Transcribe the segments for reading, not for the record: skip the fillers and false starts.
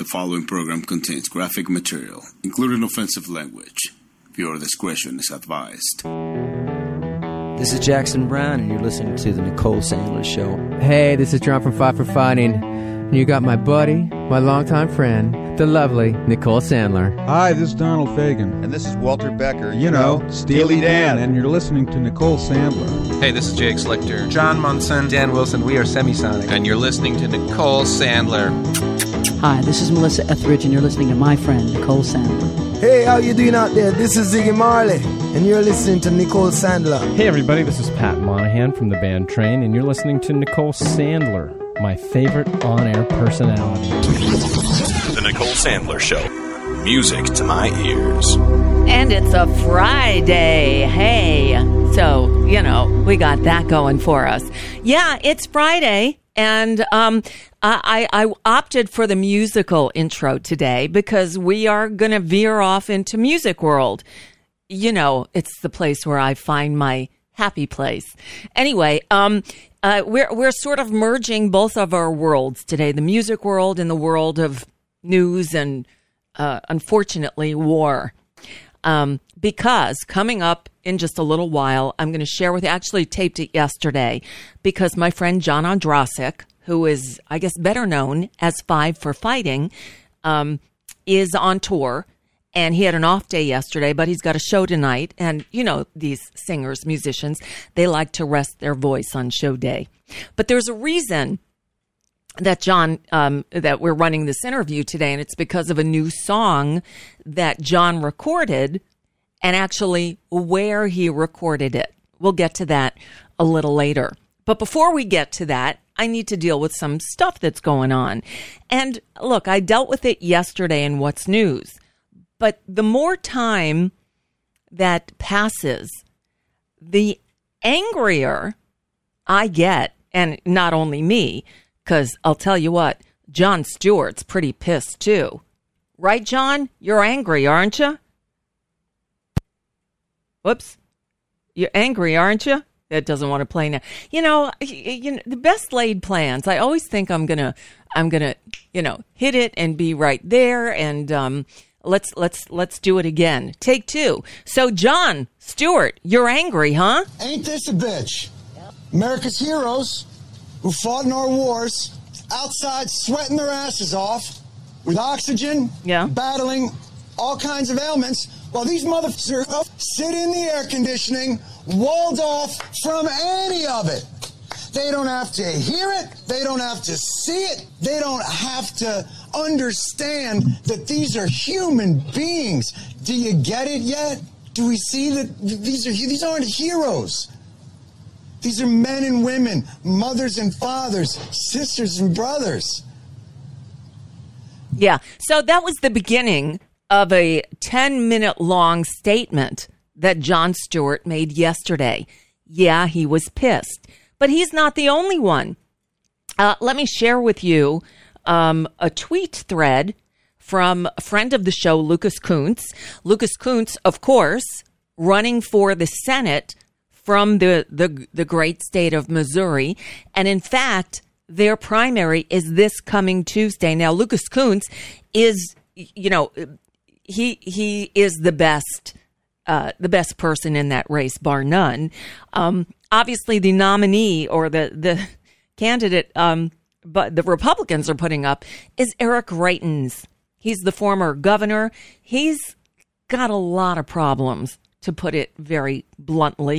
following program contains graphic material, including offensive language. Viewer discretion is advised. This is Jackson Brown, and you're listening to The Nicole Sandler Show. Hey, this is John from Five for Fighting. And you got my buddy, my longtime friend, the lovely Nicole Sandler. Hi, this is Donald Fagen. And this is Walter Becker. You know, Steely Dan. And you're listening to Nicole Sandler. Hey, this is Jake Slichter. John Munson. Dan Wilson. We are Semisonic. And you're listening to Nicole Sandler. Hi, this is Melissa Etheridge, and you're listening to my friend, Nicole Sandler. Hey, how you doing out there? This is Ziggy Marley, and you're listening to Nicole Sandler. Hey, everybody, this is Pat Monahan from the band Train, and you're listening to Nicole Sandler, my favorite on-air personality. The Nicole Sandler Show. Music to my ears. And it's a Friday. Hey. So, you know, we got that going for us. Yeah, it's Friday. And I opted for the musical intro today because we are going to veer off into Music World. You know, it's the place where I find my happy place. Anyway, we're sort of merging both of our worlds today, the music world and the world of news and, unfortunately, war. Because coming up in just a little while, I'm going to share with you, I actually taped it yesterday, because my friend John Ondrasik, who is, I guess, better known as Five for Fighting, is on tour. And he had an off day yesterday, but he's got a show tonight. And, you know, these singers, musicians, they like to rest their voice on show day. But there's a reason that John, that we're running this interview today, and it's because of a new song that John recorded and actually where he recorded it. We'll get to that a little later. But before we get to that, I need to deal with some stuff that's going on. And look, I dealt with it yesterday in What's News. But the more time that passes, the angrier I get. And not only me, because I'll tell you what, Jon Stewart's pretty pissed too. Right, John? You're angry, aren't you? Whoops. You're angry, aren't you? It doesn't want to play now. You know, the best laid plans. I always think I'm gonna, hit it and be right there. And let's do it again. Take two. So, Jon Stewart, you're angry, huh? Ain't this a bitch? Yep. America's heroes who fought in our wars outside sweating their asses off with oxygen, battling all kinds of ailments, while these motherfuckers sit in the air conditioning, walled off from any of it. They don't have to hear it. They don't have to see it. They don't have to understand that these are human beings. Do you get it yet? Do we see that these aren't heroes? These are men and women, mothers and fathers, sisters and brothers. Yeah, so that was the beginning of a 10-minute long statement that Jon Stewart made yesterday. Yeah, he was pissed, but he's not the only one. Let me share with you a tweet thread from a friend of the show, Lucas Kuntz. Lucas Kuntz, of course, running for the Senate from the great state of Missouri. And in fact, their primary is this coming Tuesday. Now, Lucas Kuntz is, he is the best person in that race, bar none. Obviously, the nominee or the candidate, but the Republicans are putting up is Eric Greitens. He's the former governor. He's got a lot of problems, to put it very bluntly.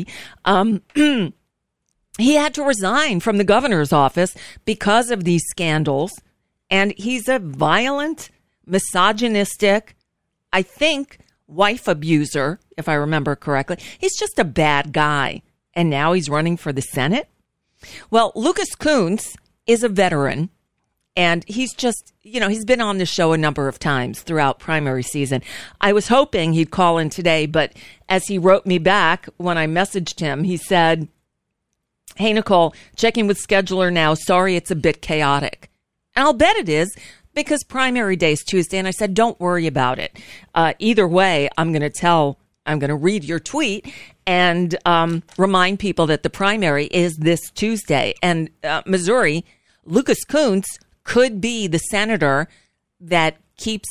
He had to resign from the governor's office because of these scandals. And he's a violent, misogynistic, I think, wife abuser, if I remember correctly. He's just a bad guy. And now he's running for the Senate? Well, Lucas Kuntz is a veteran. And he's just, he's been on the show a number of times throughout primary season. I was hoping he'd call in today, but as he wrote me back when I messaged him, he said, "Hey, Nicole, checking with scheduler now. Sorry, it's a bit chaotic." And I'll bet it is, because primary day is Tuesday. And I said, don't worry about it. Either way, I'm going to read your tweet and remind people that the primary is this Tuesday. And Missouri, Lucas Kuntz could be the senator that keeps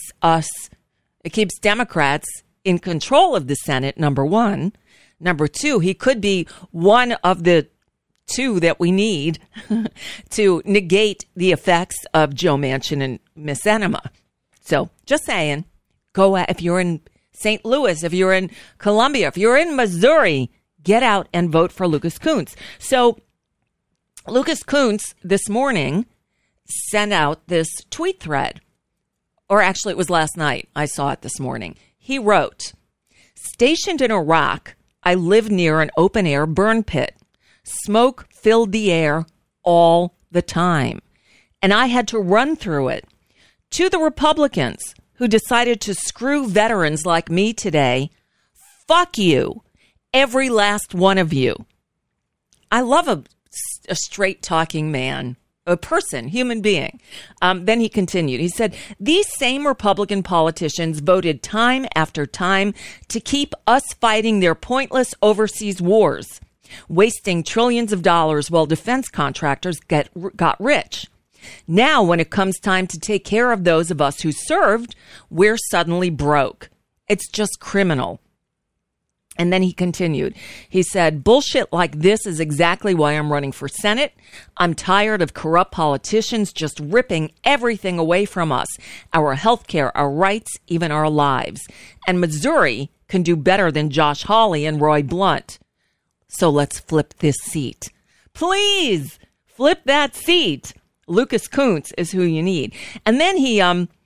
Democrats in control of the Senate, number one. Number two, he could be one of the two that we need to negate the effects of Joe Manchin and Miss Enema. So just saying, go out, if you're in St. Louis, if you're in Columbia, if you're in Missouri, get out and vote for Lucas Kunce. So Lucas Kunce this morning sent out this tweet thread, or actually it was last night. I saw it this morning. He wrote, "Stationed in Iraq, I live near an open-air burn pit. Smoke filled the air all the time, and I had to run through it. To the Republicans who decided to screw veterans like me today, fuck you, every last one of you." I love a straight-talking man, a person, human being. Then he continued. He said, "These same Republican politicians voted time after time to keep us fighting their pointless overseas wars, wasting trillions of dollars while defense contractors got rich. Now, when it comes time to take care of those of us who served, we're suddenly broke. It's just criminal." And then he continued. He said, "Bullshit like this is exactly why I'm running for Senate. I'm tired of corrupt politicians just ripping everything away from us, our health care, our rights, even our lives. And Missouri can do better than Josh Hawley and Roy Blunt. So let's flip this seat. Please flip that seat. Lucas Kunce is who you need." And then he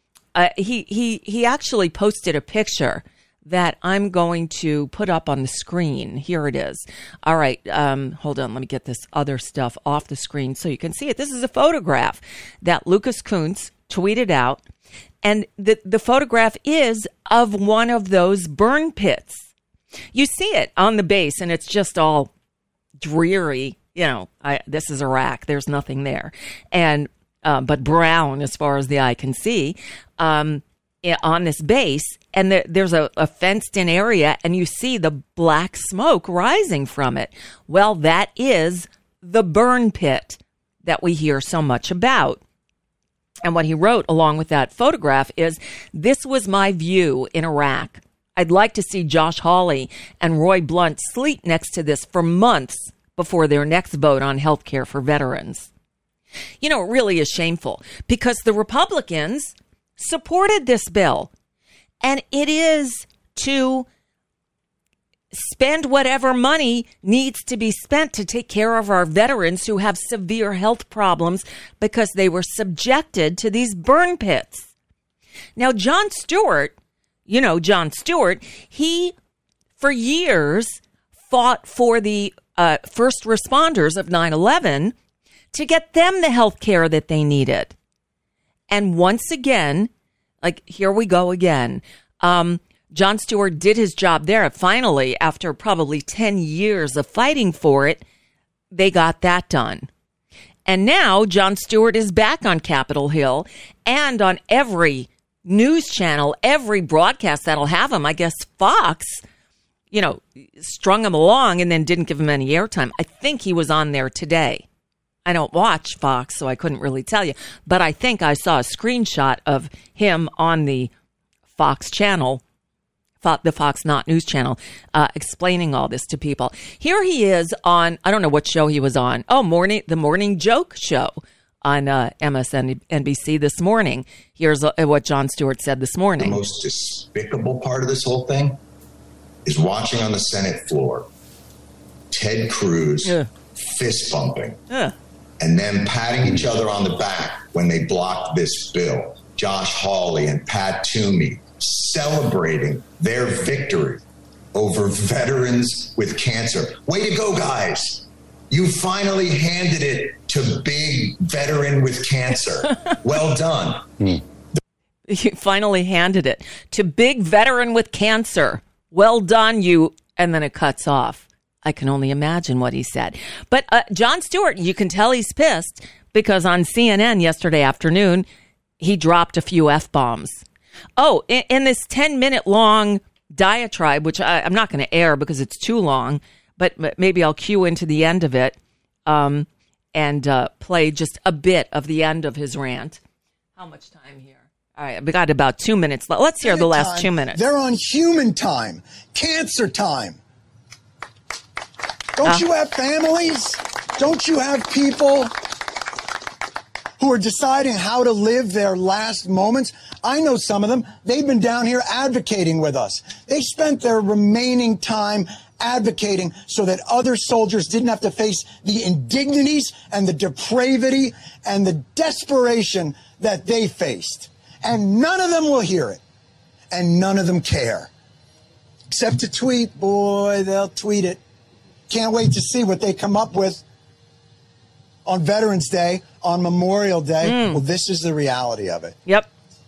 actually posted a picture that I'm going to put up on the screen. Here it is. All right. Hold on. Let me get this other stuff off the screen so you can see it. This is a photograph that Lucas Kunce tweeted out. And the photograph is of one of those burn pits. You see it on the base, and it's just all dreary. You know, this is Iraq. There's nothing there. And but brown as far as the eye can see on this base. And there's a fenced-in area, and you see the black smoke rising from it. Well, that is the burn pit that we hear so much about. And what he wrote along with that photograph is, "This was my view in Iraq. I'd like to see Josh Hawley and Roy Blunt sleep next to this for months before their next vote on health care for veterans." You know, it really is shameful because the Republicans supported this bill. And it is to spend whatever money needs to be spent to take care of our veterans who have severe health problems because they were subjected to these burn pits. Now, Jon Stewart, he for years fought for the first responders of 9/11 to get them the health care that they needed. And once again, like, here we go again. Jon Stewart did his job there. Finally, after probably 10 years of fighting for it, they got that done. And now Jon Stewart is back on Capitol Hill and on every news channel, every broadcast that'll have him. I guess Fox, strung him along and then didn't give him any airtime. I think he was on there today. I don't watch Fox, so I couldn't really tell you. But I think I saw a screenshot of him on the Fox channel, the Fox Not News channel, explaining all this to people. Here he is on, I don't know what show he was on. Oh, the Morning Joke show on MSNBC this morning. Here's what Jon Stewart said this morning. The most despicable part of this whole thing is watching on the Senate floor Ted Cruz fist bumping. And then patting each other on the back when they blocked this bill. Josh Hawley and Pat Toomey celebrating their victory over veterans with cancer. Way to go, guys. You finally handed it to big veteran with cancer. Well done. You finally handed it to big veteran with cancer. Well done, you. And then it cuts off. I can only imagine what he said. But Jon Stewart, you can tell he's pissed because on CNN yesterday afternoon, he dropped a few F-bombs. Oh, in this 10-minute long diatribe, which I'm not going to air because it's too long, but maybe I'll cue into the end of it and play just a bit of the end of his rant. How much time here? All right, we got about 2 minutes left. Let's hear the last 2 minutes. They're on human time, cancer time. Don't you have families? Don't you have people who are deciding how to live their last moments? I know some of them. They've been down here advocating with us. They spent their remaining time advocating so that other soldiers didn't have to face the indignities and the depravity and the desperation that they faced. And none of them will hear it. And none of them care. Except to tweet. Boy, they'll tweet it. Can't wait to see what they come up with on Veterans Day, on Memorial Day. Well, this is the reality of it. Yep.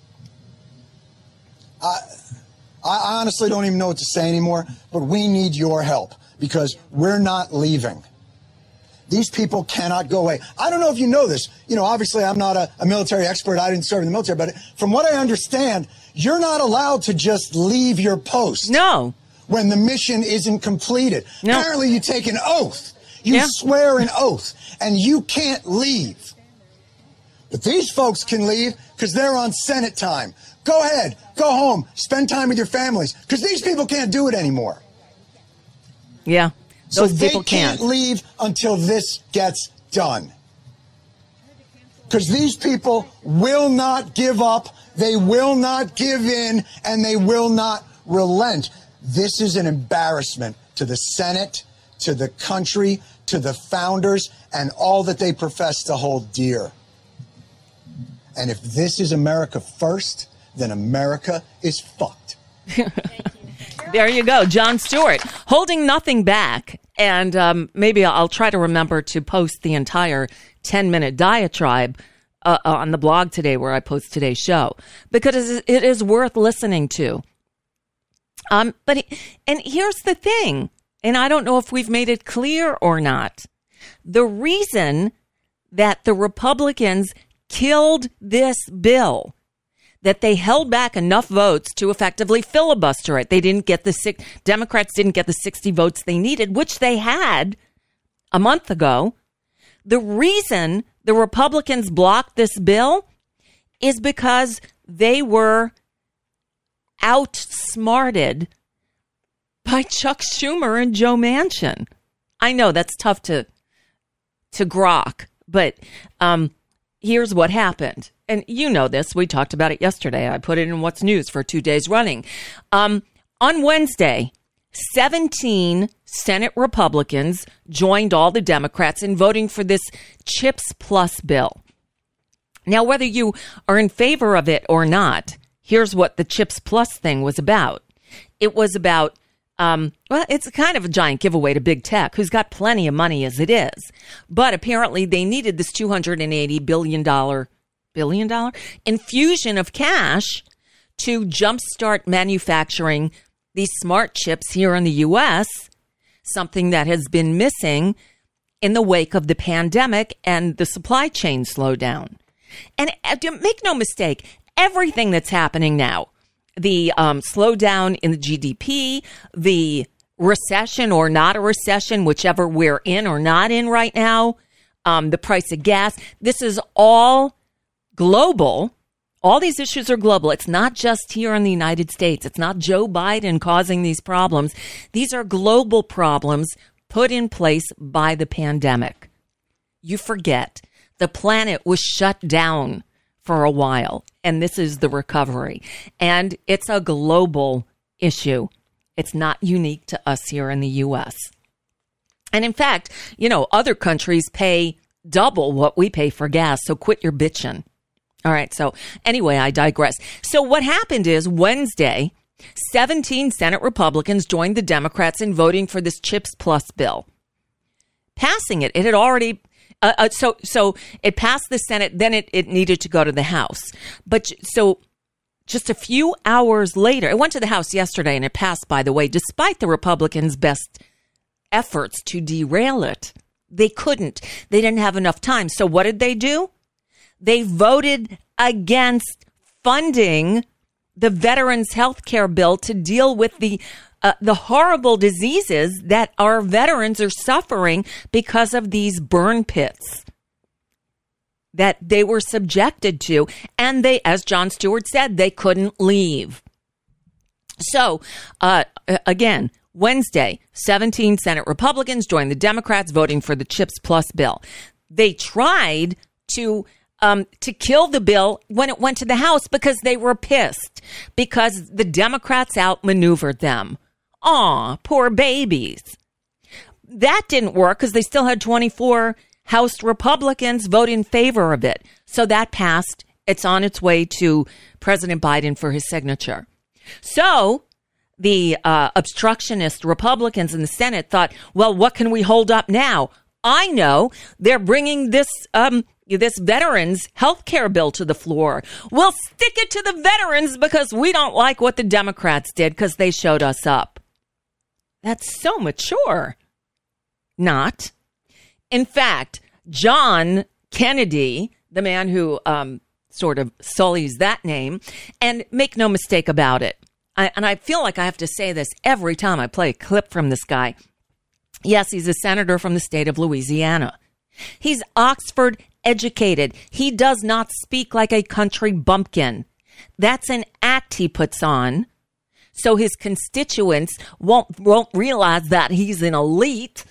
I honestly don't even know what to say anymore, but we need your help because we're not leaving. These people cannot go away. I don't know if you know this. You know, obviously I'm not a military expert. I didn't serve in the military, but from what I understand, you're not allowed to just leave your post. No. When the mission isn't completed. No. Apparently you take an oath. You swear an oath, and you can't leave. But these folks can leave because they're on Senate time. Go ahead, go home, spend time with your families, because these people can't do it anymore. Yeah, those people can't leave until this gets done. Because these people will not give up, they will not give in, and they will not relent. This is an embarrassment to the Senate, to the country, to the founders, and all that they profess to hold dear. And if this is America first, then America is fucked. There you go, Jon Stewart, holding nothing back. And maybe I'll try to remember to post the entire 10-minute diatribe on the blog today where I post today's show, because it is worth listening to. And here's the thing, and I don't know if we've made it clear or not. The reason that the Republicans killed this bill, that they held back enough votes to effectively filibuster it. Democrats didn't get the 60 votes they needed, which they had a month ago. The reason the Republicans blocked this bill is because they were outsmarted by Chuck Schumer and Joe Manchin. I know that's tough to grok, but here's what happened. And you know this. We talked about it yesterday. I put it in What's News for 2 days running. On Wednesday, 17 Senate Republicans joined all the Democrats in voting for this CHIPS Plus bill. Now, whether you are in favor of it or not, here's what the CHIPS Plus thing was about. It was about, it's kind of a giant giveaway to big tech, who's got plenty of money as it is. But apparently they needed this $280 billion infusion of cash to jumpstart manufacturing these smart chips here in the U.S., something that has been missing in the wake of the pandemic and the supply chain slowdown. And make no mistake, everything that's happening now, the slowdown in the GDP, the recession or not a recession, whichever we're in or not in right now, the price of gas, this is all global. All these issues are global. It's not just here in the United States. It's not Joe Biden causing these problems. These are global problems put in place by the pandemic. You forget, the planet was shut down for a while, and this is the recovery. And it's a global issue. It's not unique to us here in the U.S. And in fact, other countries pay double what we pay for gas, so quit your bitching. All right. So anyway, I digress. So what happened is Wednesday, 17 Senate Republicans joined the Democrats in voting for this CHIPS Plus bill. Passing it. It had already, so it passed the Senate, then it needed to go to the House. But so just a few hours later, it went to the House yesterday and it passed, by the way, despite the Republicans' best efforts to derail it. They couldn't. They didn't have enough time. So what did they do? They voted against funding the veterans' health care bill to deal with the horrible diseases that our veterans are suffering because of these burn pits. that they were subjected to. And they, as Jon Stewart said, they couldn't leave. So, again, Wednesday, 17 Senate Republicans joined the Democrats voting for the CHIPS Plus bill. They tried to kill the bill when it went to the House because they were pissed because the Democrats outmaneuvered them. Aw, poor babies. That didn't work because they still had 24 House Republicans vote in favor of it. So that passed. It's on its way to President Biden for his signature. So the obstructionist Republicans in the Senate thought, well, what can we hold up now? I know they're bringing this veterans health care bill to the floor. We'll stick it to the veterans because we don't like what the Democrats did because they showed us up. That's so mature. Not. In fact, John Kennedy, the man who sort of sullies that name, and make no mistake about it, and I feel like I have to say this every time I play a clip from this guy. Yes, he's a senator from the state of Louisiana. He's Oxford educated. He does not speak like a country bumpkin. That's an act he puts on, so his constituents won't realize that he's an elite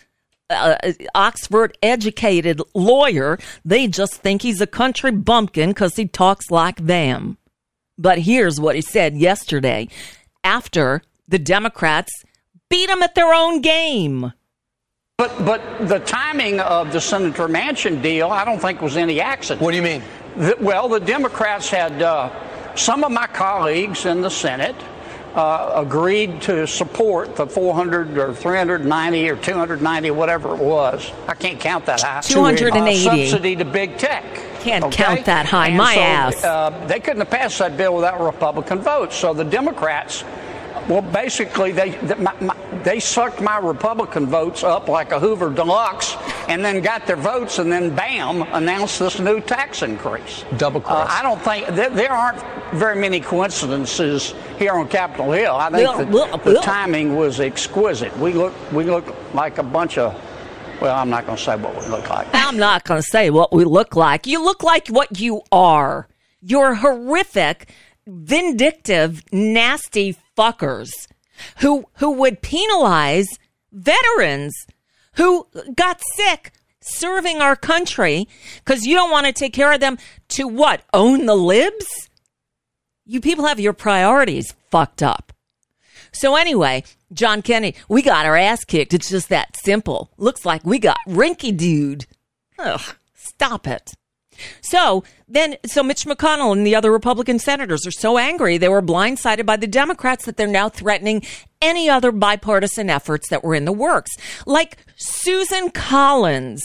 Oxford educated lawyer. They just think he's a country bumpkin because he talks like them. But here's what he said yesterday after the Democrats beat him at their own game. But the timing of the Senator Manchin deal, I don't think was any accident. What do you mean? The Democrats had some of my colleagues in the Senate agreed to support the 400 or 390 or 290, whatever it was. I can't count that high. 280. Subsidy to big tech. Can't count that high. And my so, ass. They couldn't have passed that bill without Republican votes. So the Democrats, well, basically, they sucked my Republican votes up like a Hoover Deluxe and then got their votes and then, bam, announced this new tax increase. Double cross. I don't think there aren't very many coincidences here on Capitol Hill. I think the timing was exquisite. We look like a bunch of, well, I'm not going to say what we look like. I'm not going to say what we look like. You look like what you are. You're horrific, vindictive, nasty fuckers who would penalize veterans who got sick serving our country because you don't want to take care of them to what? Own the libs? You people have your priorities fucked up. So anyway, John Kennedy, we got our ass kicked. It's just that simple. Looks like we got rinky-dude. Ugh, stop it. So Mitch McConnell and the other Republican senators are so angry they were blindsided by the Democrats that they're now threatening any other bipartisan efforts that were in the works. Like Susan Collins.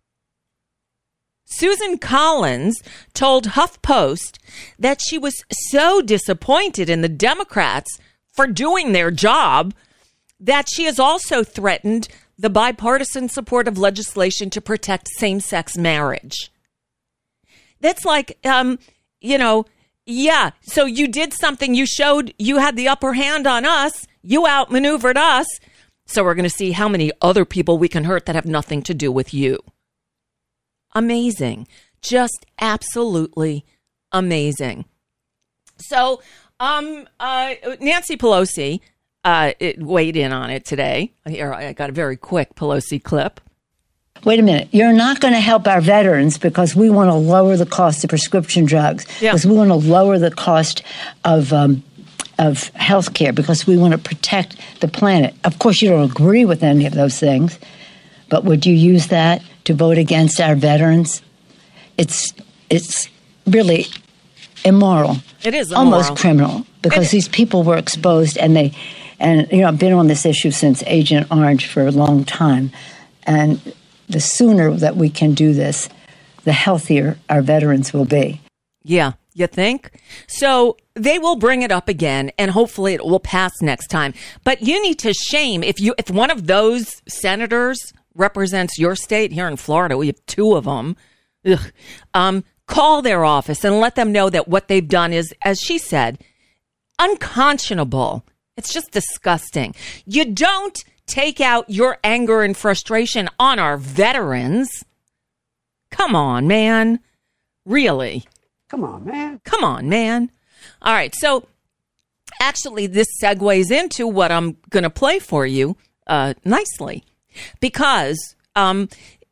Susan Collins told HuffPost that she was so disappointed in the Democrats for doing their job that she has also threatened the bipartisan support of legislation to protect same-sex marriage. That's like, yeah, so you did something, you showed you had the upper hand on us, you outmaneuvered us, so we're going to see how many other people we can hurt that have nothing to do with you. Amazing. Just absolutely amazing. So, Nancy Pelosi weighed in on it today. Here, I got a very quick Pelosi clip. Wait a minute. You're not going to help our veterans because we want to lower the cost of prescription drugs, because we want to lower the cost of health care, because we want to protect the planet. Of course, you don't agree with any of those things, but would you use that to vote against our veterans? It's really immoral. It is immoral. Almost criminal, because these people were exposed and I've been on this issue since Agent Orange for a long time, and the sooner that we can do this, the healthier our veterans will be. Yeah, you think? So they will bring it up again, and hopefully it will pass next time. But you need to shame if one of those senators represents your state here in Florida. We have two of them. Call their office and let them know that what they've done is, as she said, unconscionable. It's just disgusting. You don't take out your anger and frustration on our veterans. Come on, man. Really? Come on, man. Come on, man. All right. So actually, this segues into what I'm going to play for you nicely because, so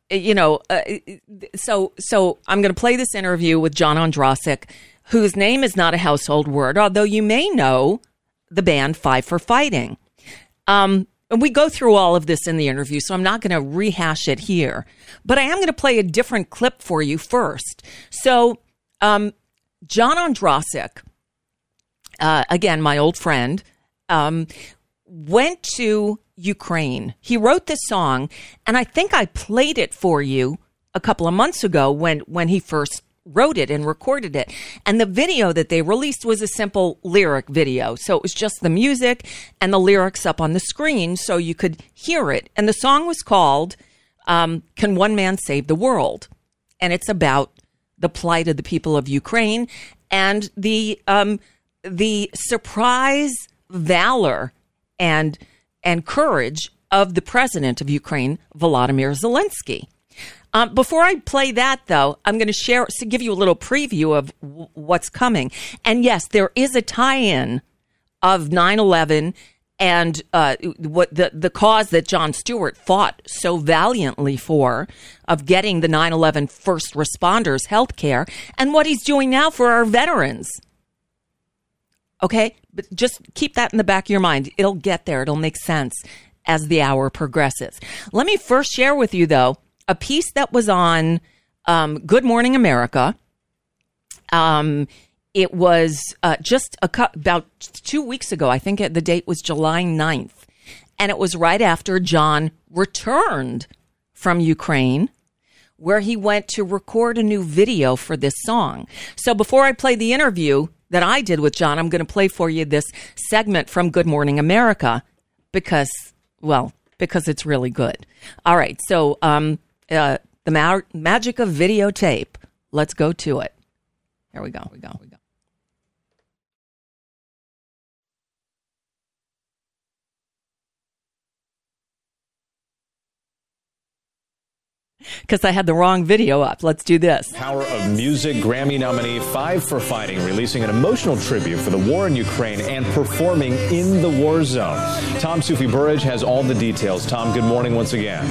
I'm going to play this interview with John Ondrasik, whose name is not a household word, although you may know the band Five for Fighting. And we go through all of this in the interview, so I'm not going to rehash it here. But I am going to play a different clip for you first. So John Ondrasik, again, my old friend, went to Ukraine. He wrote this song, and I think I played it for you a couple of months ago when he first wrote it and recorded it. And the video that they released was a simple lyric video. So it was just the music and the lyrics up on the screen so you could hear it. And the song was called Can One Man Save the World? And it's about the plight of the people of Ukraine and the surprise valor and courage of the president of Ukraine, Volodymyr Zelensky. Before I play that, though, I'm going to give you a little preview of what's coming. And yes, there is a tie-in of 9/11 and what the cause that Jon Stewart fought so valiantly for, of getting the 9/11 first responders health care, and what he's doing now for our veterans. Okay? But just keep that in the back of your mind. It'll get there. It'll make sense as the hour progresses. Let me first share with you, though, a piece that was on Good Morning America. It was just about 2 weeks ago. I think the date was July 9th. And it was right after John returned from Ukraine, where he went to record a new video for this song. So before I play the interview that I did with John, I'm going to play for you this segment from Good Morning America because it's really good. All right. So, the magic of videotape. Let's go to it. Here we go. Because I had the wrong video up. Let's do this. Power of Music Grammy nominee Five for Fighting, releasing an emotional tribute for the war in Ukraine and performing in the war zone. Tom Sufi Burridge has all the details. Tom, good morning once again.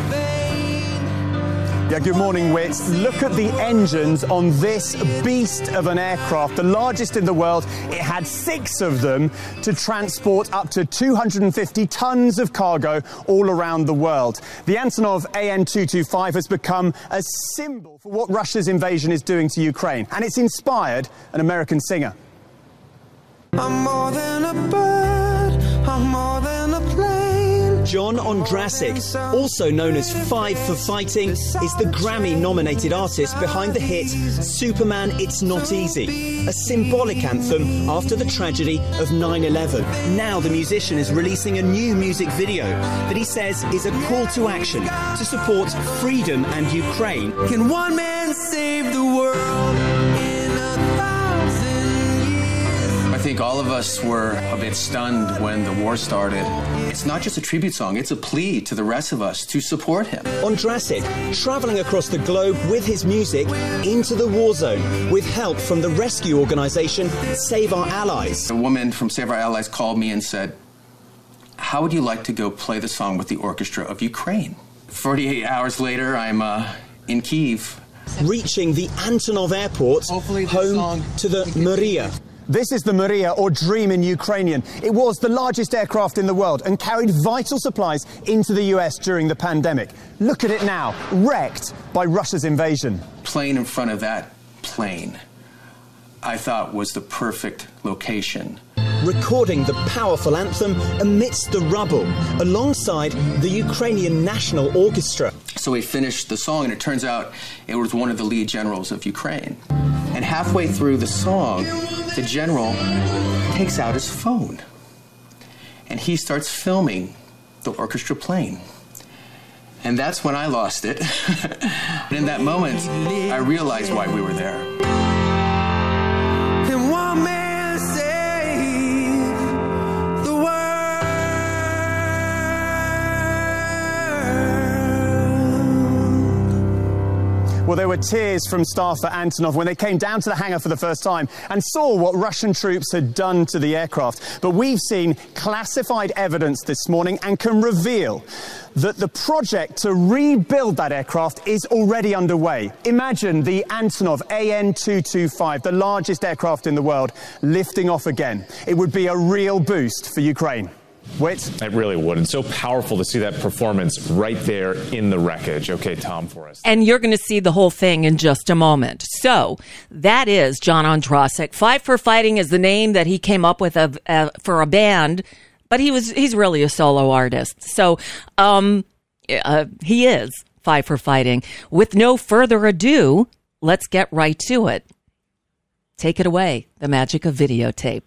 Yeah, good morning, Whit. Look at the engines on this beast of an aircraft, the largest in the world. It had 6 of them to transport up to 250 tons of cargo all around the world. The Antonov AN-225 has become a symbol for what Russia's invasion is doing to Ukraine, and it's inspired an American singer. I'm more than a bird, I'm more than a plane. John Ondrasik, also known as Five for Fighting, is the Grammy-nominated artist behind the hit Superman It's Not Easy, a symbolic anthem after the tragedy of 9/11. Now the musician is releasing a new music video that he says is a call to action to support freedom and Ukraine. Can one man save the world in 1,000 years? I think all of us were a bit stunned when the war started. It's not just a tribute song, it's a plea to the rest of us to support him. Ondrasik, travelling across the globe with his music into the war zone with help from the rescue organisation Save Our Allies. A woman from Save Our Allies called me and said, how would you like to go play the song with the orchestra of Ukraine? 48 hours later, I'm in Kyiv. Reaching the Antonov airport, home to the Mriya. This is the Mriya, or Dream in Ukrainian. It was the largest aircraft in the world and carried vital supplies into the US during the pandemic. Look at it now, wrecked by Russia's invasion. Plane in front of that plane, I thought was the perfect location. Recording the powerful anthem amidst the rubble, alongside the Ukrainian National Orchestra. So we finished the song, and it turns out it was one of the lead generals of Ukraine. And halfway through the song, the general takes out his phone, and he starts filming the orchestra playing. And that's when I lost it. In that moment, I realized why we were there. Can one man save the world? Well, there were tears from staff at Antonov when they came down to the hangar for the first time and saw what Russian troops had done to the aircraft. But we've seen classified evidence this morning and can reveal that the project to rebuild that aircraft is already underway. Imagine the Antonov AN-225, the largest aircraft in the world, lifting off again. It would be a real boost for Ukraine. Whit? It really would. It's so powerful to see that performance right there in the wreckage. Okay, Tom, for us. And you're going to see the whole thing in just a moment. So that is John Ondrasik. Five for Fighting is the name that he came up with for a band, but he's really a solo artist. So he is Five for Fighting. With no further ado, let's get right to it. Take it away, the magic of videotape.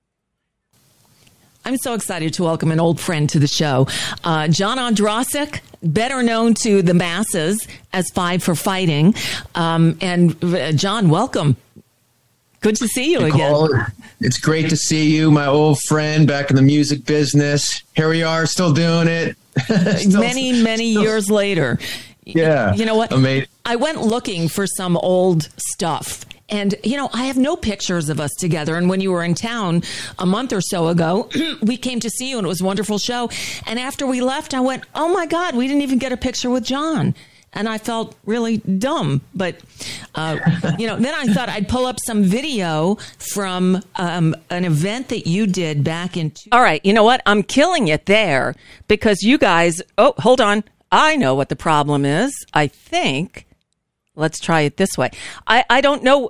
I'm so excited to welcome an old friend to the show. John Ondrasik, better known to the masses as Five for Fighting. And John, welcome. Good to see you Nicole, again. It's great to see you, my old friend, back in the music business. Here we are, still doing it. many years later. Yeah. You know what? Amazing. I went looking for some old stuff. And, I have no pictures of us together. And when you were in town a month or so ago, we came to see you and it was a wonderful show. And after we left, I went, oh, my God, we didn't even get a picture with John. And I felt really dumb. But, then I thought I'd pull up some video from an event that you did back in. All right. You know what? I'm killing it there because you guys. Oh, hold on. I know what the problem is. I think. Let's try it this way. I don't know.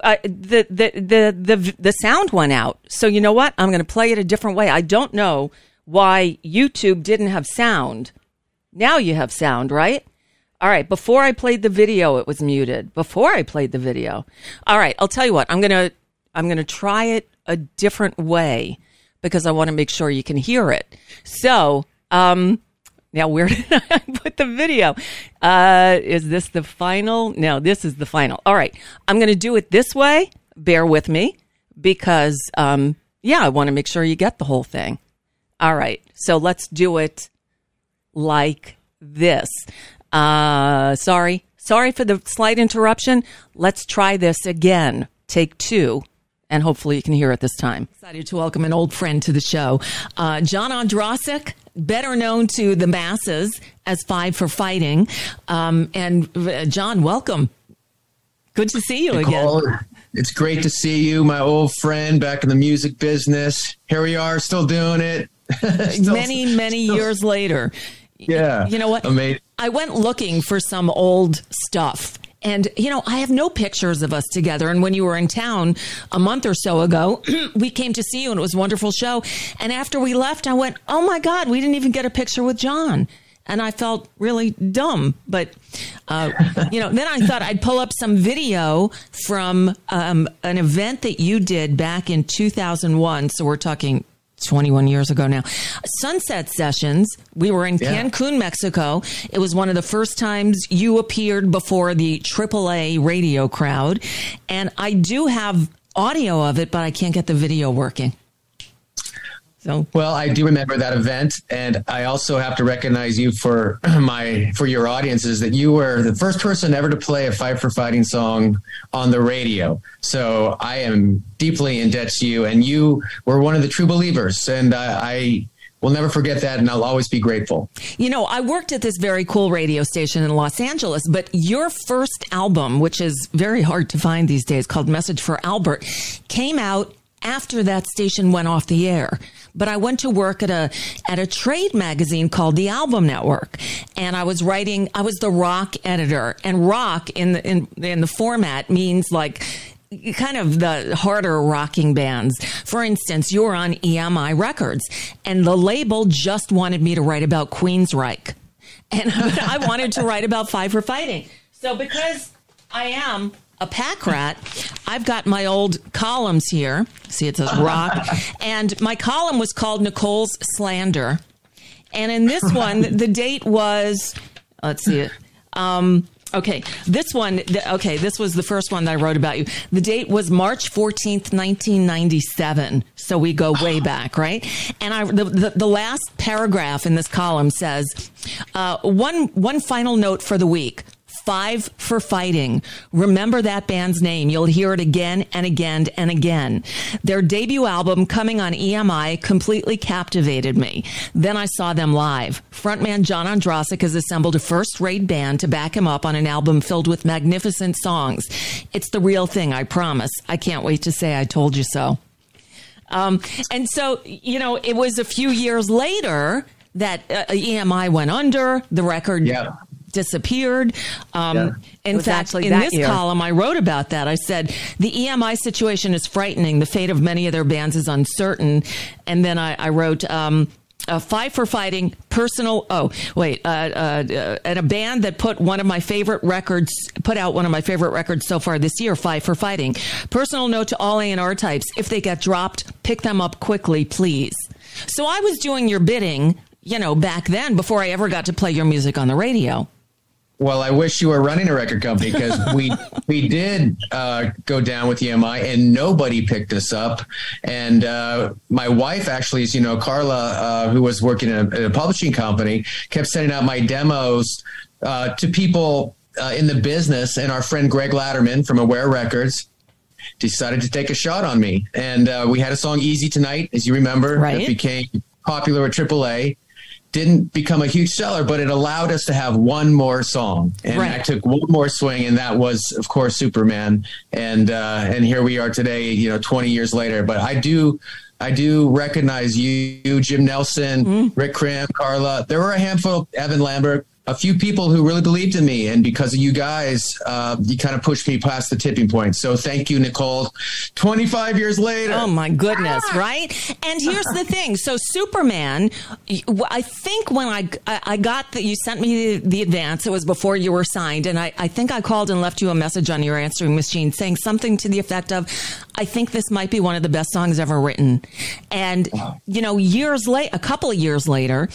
The sound went out. So you know what? I'm going to play it a different way. I don't know why YouTube didn't have sound. Now you have sound, right? All right. Before I played the video, it was muted. Before I played the video. All right. I'll tell you what. I'm going to try it a different way because I want to make sure you can hear it. So, now, where did I put the video? Is this the final? No, this is the final. All right. I'm going to do it this way. Bear with me because, I want to make sure you get the whole thing. All right. So let's do it like this. Sorry for the slight interruption. Let's try this again. Take two. And hopefully you can hear it this time. Excited to welcome an old friend to the show. John Ondrasik, better known to the masses as Five for Fighting. And John, welcome. Good to see you Nicole, again. It's great to see you, my old friend, back in the music business. Here we are, still doing it. many years later. Yeah. You know what? Amazing. I went looking for some old stuff. And, I have no pictures of us together. And when you were in town a month or so ago, we came to see you and it was a wonderful show. And after we left, I went, oh, my God, we didn't even get a picture with John. And I felt really dumb. But, then I thought I'd pull up some video from an event that you did back in 2001. So we're talking 21 years ago now. Sunset Sessions. We were in Cancun, Mexico. It was one of the first times you appeared before the AAA radio crowd. And I do have audio of it, but I can't get the video working. So, well, I do remember that event, and I also have to recognize you for your audiences that you were the first person ever to play a Five for Fighting song on the radio. So I am deeply in debt to you, and you were one of the true believers, and I will never forget that, and I'll always be grateful. I worked at this very cool radio station in Los Angeles, but your first album, which is very hard to find these days, called Message for Albert, came out after that station went off the air. But I went to work at a trade magazine called The Album Network, and I was the rock editor, and rock in the format means like kind of the harder rocking bands. For instance, you were on EMI Records, and the label just wanted me to write about Queensryche, and I wanted to write about Five for Fighting. So because I am a pack rat, I've got my old columns here. See, it says rock. And my column was called Nicole's Slander. And in this one, the date was, let's see it. This was the first one that I wrote about you. The date was March 14th, 1997. So we go way back, right? And the last paragraph in this column says, one final note for the week. Five for Fighting. Remember that band's name. You'll hear it again and again and again. Their debut album, coming on EMI, completely captivated me. Then I saw them live. Frontman John Ondrasik has assembled a first-rate band to back him up on an album filled with magnificent songs. It's the real thing, I promise. I can't wait to say I told you so. And so, it was a few years later that EMI went under. The record disappeared. In fact, in this column, I wrote about that. I said, the EMI situation is frightening. The fate of many of their bands is uncertain. And then I wrote, Five for Fighting, personal. And a band that put out one of my favorite records so far this year, Five for Fighting. Personal note to all A&R types: if they get dropped, pick them up quickly, please. So I was doing your bidding, back then, before I ever got to play your music on the radio. Well, I wish you were running a record company, because we did go down with EMI and nobody picked us up. And my wife, actually, as you know, Carla, who was working at a publishing company, kept sending out my demos to people in the business. And our friend Greg Latterman from Aware Records decided to take a shot on me. And we had a song, Easy Tonight, as you remember, that became popular at AAA. Didn't become a huge seller, but it allowed us to have one more song. And I took one more swing, and that was, of course, Superman. And here we are today, 20 years later. But I do recognize you, Jim Nelson, Rick Krim, Carla. There were a handful, Evan Lambert, a few people who really believed in me. And because of you guys, you kind of pushed me past the tipping point. So thank you, Nicole. 25 years later. Oh, my goodness, right? And here's the thing. So Superman, I think when I got that, you sent me the advance, it was before you were signed. And I think I called and left you a message on your answering machine saying something to the effect of, I think this might be one of the best songs ever written. And, a couple of years later,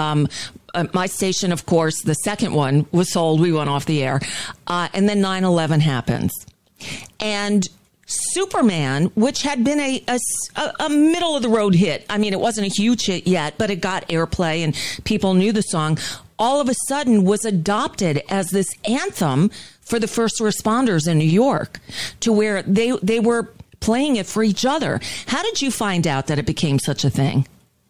my station, of course, the second one was sold. We went off the air. And then 9/11 happens. And Superman, which had been a middle of the road hit. I mean, it wasn't a huge hit yet, but it got airplay and people knew the song. All of a sudden was adopted as this anthem for the first responders in New York, to where they were playing it for each other. How did you find out that it became such a thing?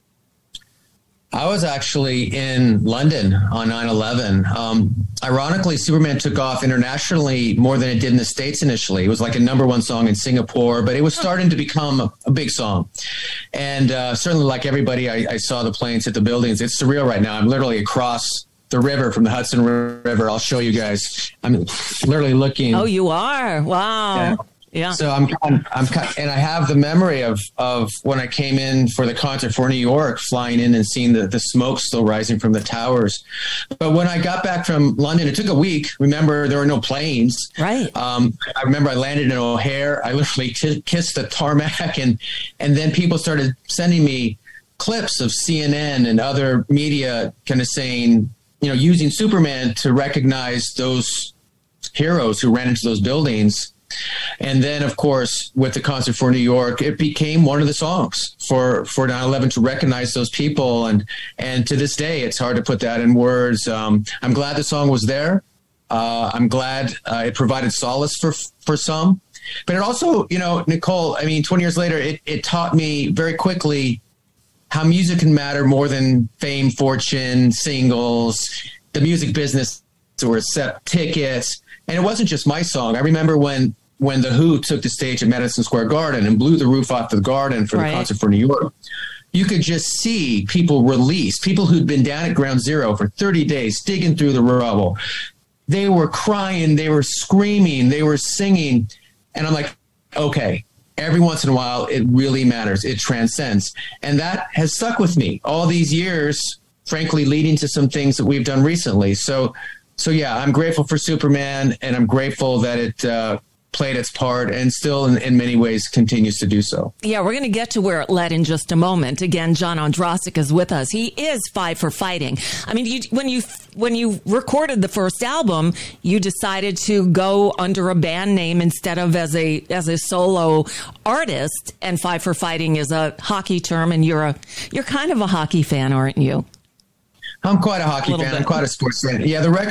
I was actually in London on 9/11. Ironically, Superman took off internationally more than it did in the States initially. It was like a #1 song in Singapore, but it was starting to become a big song. And certainly, like everybody, I saw the planes hit the buildings. It's surreal right now. I'm literally across the river from the Hudson River. I'll show you guys. I'm literally looking. Oh, you are? Wow. Yeah. So I'm and I have the memory of when I came in for the concert for New York, flying in and seeing the smoke still rising from the towers. But when I got back from London, it took a week. Remember, there were no planes. Right. I remember I landed in O'Hare. I literally kissed the tarmac, and then people started sending me clips of CNN and other media kind of saying, using Superman to recognize those heroes who ran into those buildings. And then, of course, with the concert for New York, it became one of the songs for 9/11 to recognize those people. And to this day, it's hard to put that in words. I'm glad the song was there. I'm glad it provided solace for some. But it also, Nicole, 20 years later, it taught me very quickly how music can matter more than fame, fortune, singles, the music business, or set tickets. And it wasn't just my song. I remember when The Who took the stage at Madison Square Garden and blew the roof off the garden for the concert for New York. You could just see people release, people who'd been down at ground zero for 30 days, digging through the rubble. They were crying, they were screaming, they were singing. And I'm like, okay, every once in a while, it really matters. It transcends. And that has stuck with me all these years, frankly, leading to some things that we've done recently. So yeah, I'm grateful for Superman, and I'm grateful that it played its part and still in many ways continues to do so. Yeah, we're going to get to where it led in just a moment. Again, John Ondrasik is with us. He is Five for Fighting. When you recorded the first album, you decided to go under a band name instead of as a solo artist. And Five for Fighting is a hockey term, and you're kind of a hockey fan, aren't you? I'm quite a hockey fan. I'm quite a sports fan. Yeah, the record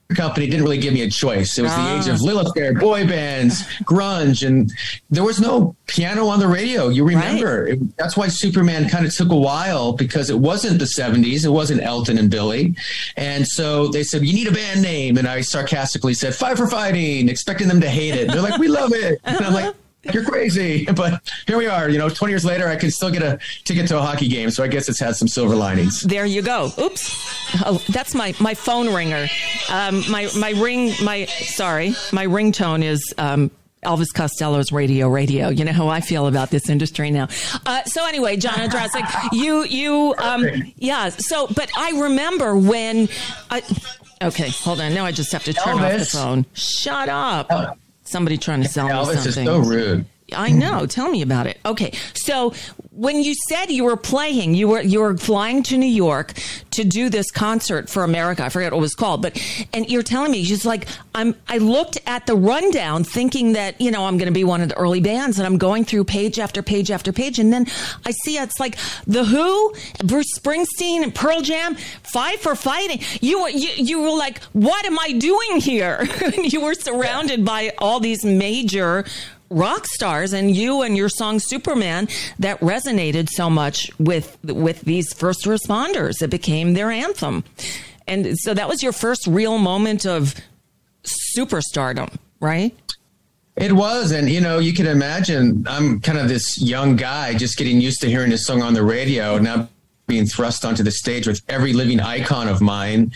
company didn't really give me a choice. It was the age of Lilith Fair, boy bands, grunge, and there was no piano on the radio. You remember. That's why Superman kind of took a while, because it wasn't the 70s. It wasn't Elton and Billy. And so they said, you need a band name. And I sarcastically said, Five for Fighting, expecting them to hate it. They're like, we love it. And I'm like, you're crazy. But here we are, 20 years later, I can still get a ticket to a hockey game. So I guess it's had some silver linings. There you go. Oops. Oh, that's my phone ringer. My ringtone is Elvis Costello's Radio. You know how I feel about this industry now. So anyway, John Ondrasik, but I remember when okay, hold on. Now I just have to turn off the phone. Shut up. Somebody trying to sell me something. Elvis is so rude. I know. Tell me about it. Okay. So when you said you were playing, you were flying to New York to do this concert for America. I forget what it was called, and you're telling me, just like, I looked at the rundown thinking that, I'm going to be one of the early bands, and I'm going through page after page after page. And then I see it's like The Who, Bruce Springsteen, and Pearl Jam, Five for Fighting. You were like, what am I doing here? You were surrounded by all these major rock stars, and you and your song Superman that resonated so much with these first responders. It became their anthem. And so that was your first real moment of superstardom, right? It was. And, you can imagine, I'm kind of this young guy just getting used to hearing this song on the radio, now being thrust onto the stage with every living icon of mine.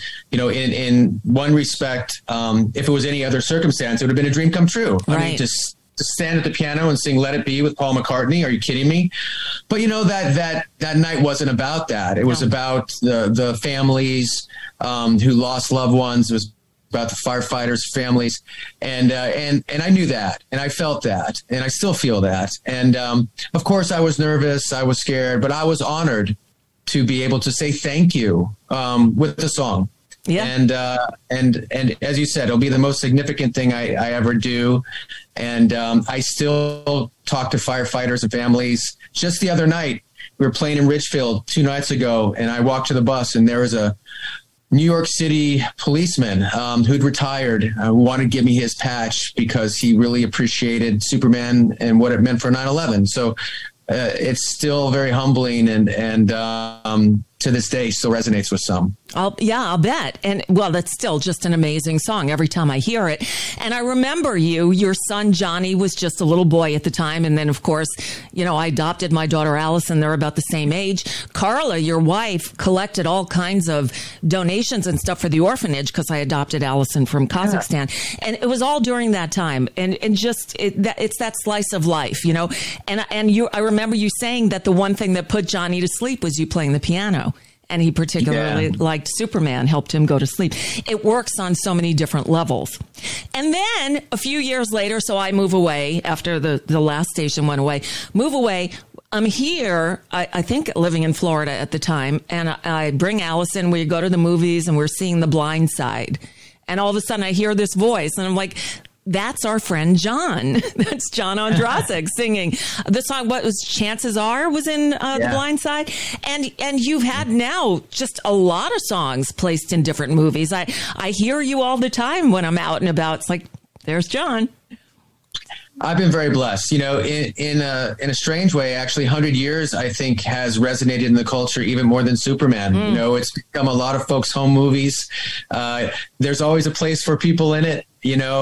In one respect, if it was any other circumstance, it would have been a dream come true. Right. I mean, to stand at the piano and sing Let It Be with Paul McCartney. Are you kidding me? But that night wasn't about that. It was about the families who lost loved ones. It was about the firefighters' families. And I knew that, and I felt that, and I still feel that. And of course I was nervous, I was scared, but I was honored to be able to say thank you with the song. Yeah. And as you said, it'll be the most significant thing I ever do. And I still talk to firefighters and families. Just the other night, we were playing in Ridgefield 2 nights ago, and I walked to the bus, and there was a New York City policeman who'd retired, who wanted to give me his patch because he really appreciated Superman and what it meant for 9/11. So it's still very humbling, and to this day still resonates with some. I'll bet. And well, that's still just an amazing song every time I hear it. And I remember your son Johnny was just a little boy at the time. And then, of course, I adopted my daughter Allison. They're about the same age. Carla, your wife, collected all kinds of donations and stuff for the orphanage because I adopted Allison from Kazakhstan. Yeah. And it was all during that time. And just it's that slice of life, And I remember you saying that the one thing that put Johnny to sleep was you playing the piano. And he particularly liked Superman, helped him go to sleep. It works on so many different levels. And then a few years later, so I move away after the last station went away, I'm here, I think living in Florida at the time, and I bring Allison, we go to the movies, and we're seeing The Blind Side. And all of a sudden I hear this voice, and I'm like, that's our friend John. That's John Ondrasik singing the song. What was Chances Are was in The Blind Side, and you've had now just a lot of songs placed in different movies. I hear you all the time when I'm out and about. It's like, there's John. I've been very blessed. In a strange way, actually, 100 Years, I think, has resonated in the culture even more than Superman. It's become a lot of folks' home movies. There's always a place for people in it,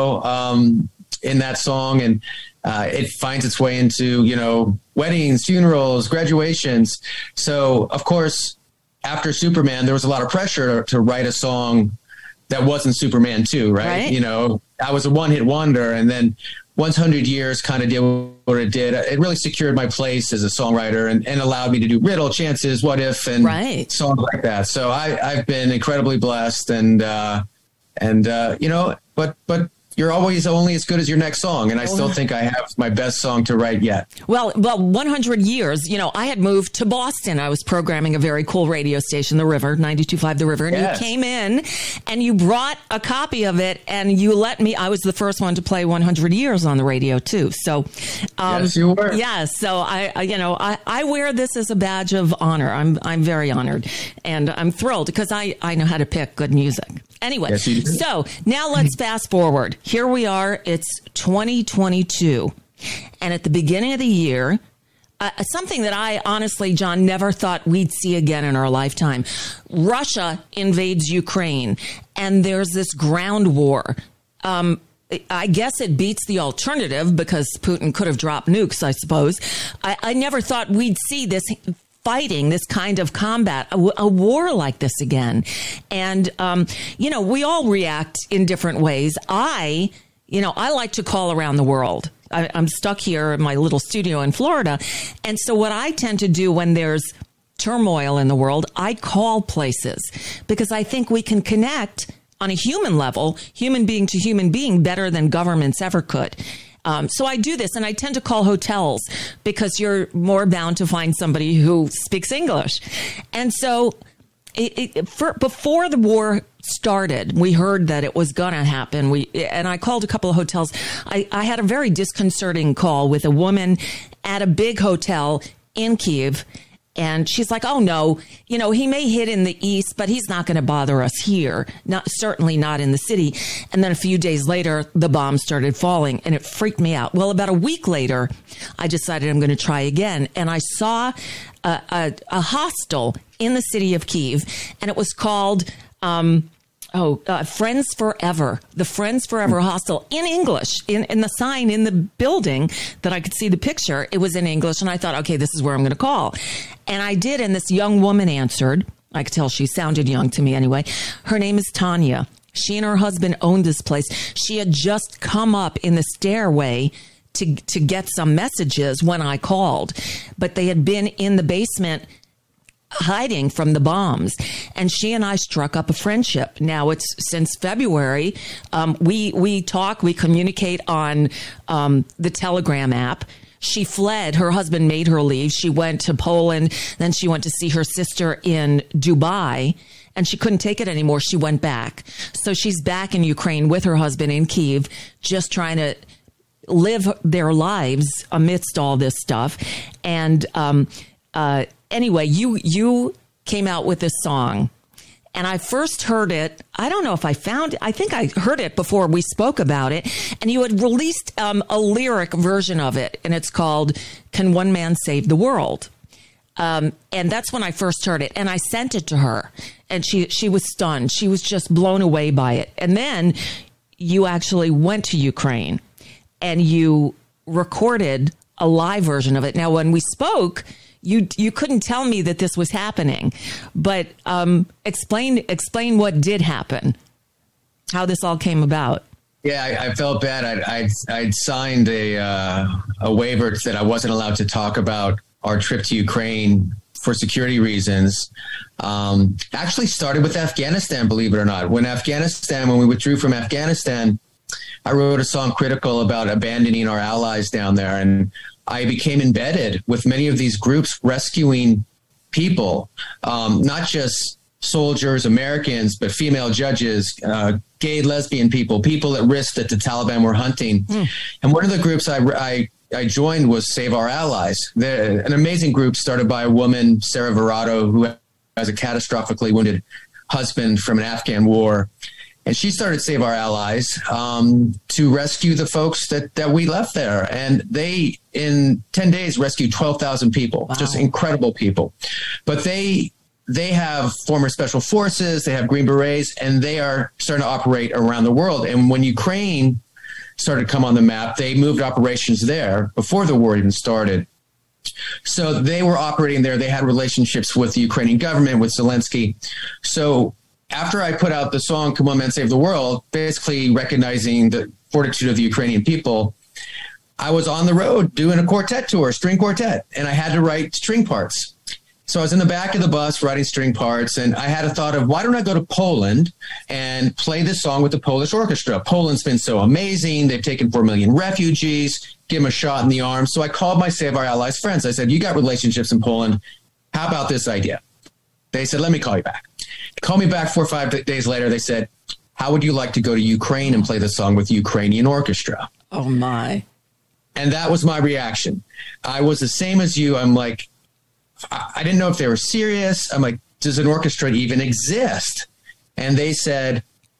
in that song. And it finds its way into, weddings, funerals, graduations. So, of course, after Superman, there was a lot of pressure to write a song that wasn't Superman 2, right? I was a one-hit wonder. And then once 100 Years kind of did what it did, it really secured my place as a songwriter and allowed me to do Riddle, Chances, What If, and songs like that. So I've been incredibly blessed, but you're always only as good as your next song. And I still think I have my best song to write yet. Well, 100 Years, I had moved to Boston. I was programming a very cool radio station, The River, 92.5 The River. And you came in and you brought a copy of it and you let me, I was the first one to play 100 Years on the radio too. So, yes, you were. Yeah. So I wear this as a badge of honor. I'm very honored, and I'm thrilled because I know how to pick good music. Anyway, Yes, you do. so now let's fast forward. Here we are. It's 2022. And at the beginning of the year, something that I honestly, John, never thought we'd see again in our lifetime. Russia invades Ukraine, and there's this ground war. I guess it beats the alternative because Putin could have dropped nukes, I suppose. I never thought we'd see this fighting, this kind of combat, a war like this again. And, we all react in different ways. I like to call around the world. I'm stuck here in my little studio in Florida. And so what I tend to do when there's turmoil in the world, I call places because I think we can connect on a human level, human being to human being, better than governments ever could. So I do this, and I tend to call hotels because you're more bound to find somebody who speaks English. And so before the war started, we heard that it was going to happen. And I called a couple of hotels. I had a very disconcerting call with a woman at a big hotel in Kyiv. And she's like, oh, no, he may hit in the east, but he's not going to bother us here. Certainly not in the city. And then a few days later, the bombs started falling, and it freaked me out. Well, about a week later, I decided I'm going to try again. And I saw a hostel in the city of Kyiv, and it was called Friends Forever, the Friends Forever Hostel in English, in the sign in the building that I could see the picture. It was in English. And I thought, okay, this is where I'm going to call. And I did. And this young woman answered. I could tell she sounded young to me anyway. Her name is Tanya. She and her husband owned this place. She had just come up in the stairway to get some messages when I called, but they had been in the basement hiding from the bombs. And she and I struck up a friendship. Now it's since February. We talk, we communicate on the Telegram app. She fled. Her husband made her leave. She went to Poland. Then she went to see her sister in Dubai, and she couldn't take it anymore. She went back. So she's back in Ukraine with her husband in Kyiv, just trying to live their lives amidst all this stuff. And anyway, you came out with this song, and I first heard it. I don't know if I think I heard it before we spoke about it, and you had released a lyric version of it, and it's called "Can One Man Save the World?" And that's when I first heard it, and I sent it to her, and she was stunned. She was just blown away by it. And then you actually went to Ukraine, and you recorded a live version of it. Now, when we spoke, you couldn't tell me that this was happening, but explain what did happen, how this all came about. Yeah, I felt bad. I'd signed a waiver that I wasn't allowed to talk about our trip to Ukraine for security reasons. Actually started with Afghanistan, believe it or not. When we withdrew from Afghanistan, I wrote a song critical about abandoning our allies down there, and I became embedded with many of these groups rescuing people, not just soldiers, Americans, but female judges, gay, lesbian people at risk that the Taliban were hunting. And one of the groups I joined was Save Our Allies. They're an amazing group started by a woman, Sarah Verado, who has a catastrophically wounded husband from an Afghan war. And she started Save Our Allies to rescue the folks that we left there. And they, in 10 days, rescued 12,000 people. Wow. Just incredible people. But they have former special forces, they have Green Berets, and they are starting to operate around the world. And when Ukraine started to come on the map, they moved operations there before the war even started. So they were operating there. They had relationships with the Ukrainian government, with Zelensky. So after I put out the song, Come On Man Save the World, basically recognizing the fortitude of the Ukrainian people, I was on the road doing a quartet tour, string quartet, and I had to write string parts. So I was in the back of the bus writing string parts, and I had a thought of, why don't I go to Poland and play this song with the Polish orchestra? Poland's been so amazing. They've taken 4 million refugees, give them a shot in the arm. So I called my Save Our Allies friends. I said, you got relationships in Poland. How about this idea? They said, let me call you back. Call me back 4 or 5 days later. They said, how would you like to go to Ukraine and play the song with Ukrainian orchestra? Oh, my. And that was my reaction. I was the same as you. I'm like, I didn't know if they were serious. I'm like, does an orchestra even exist? And they said,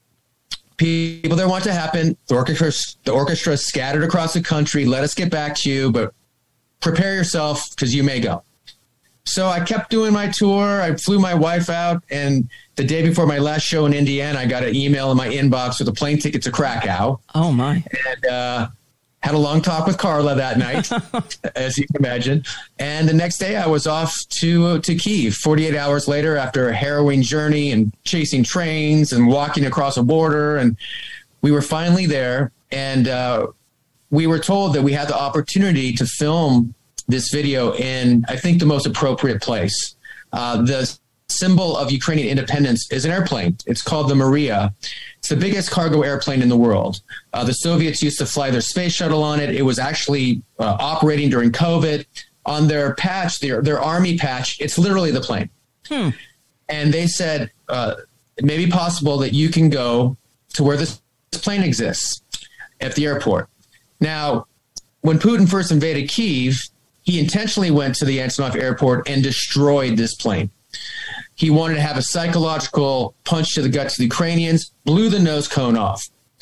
people there want to happen. The orchestra is scattered across the country. Let us get back to you, but prepare yourself because you may go. So I kept doing my tour. I flew my wife out, and the day before my last show in Indiana, I got an email in my inbox with a plane ticket to Krakow. Oh, my. And had a long talk with Carla that night, as you can imagine. And the next day I was off to Kyiv. 48 hours later, after a harrowing journey and chasing trains and walking across a border. And we were finally there. And we were told that we had the opportunity to film this video in, I think, the most appropriate place. The symbol of Ukrainian independence is an airplane. It's called the Maria. It's the biggest cargo airplane in the world. The Soviets used to fly their space shuttle on it. It was actually operating during COVID. On their patch, their army patch, it's literally the plane. And they said, it may be possible that you can go to where this plane exists at the airport. Now, when Putin first invaded Kyiv, he intentionally went to the Antonov airport and destroyed this plane. He wanted to have a psychological punch to the gut to the Ukrainians, blew the nose cone off.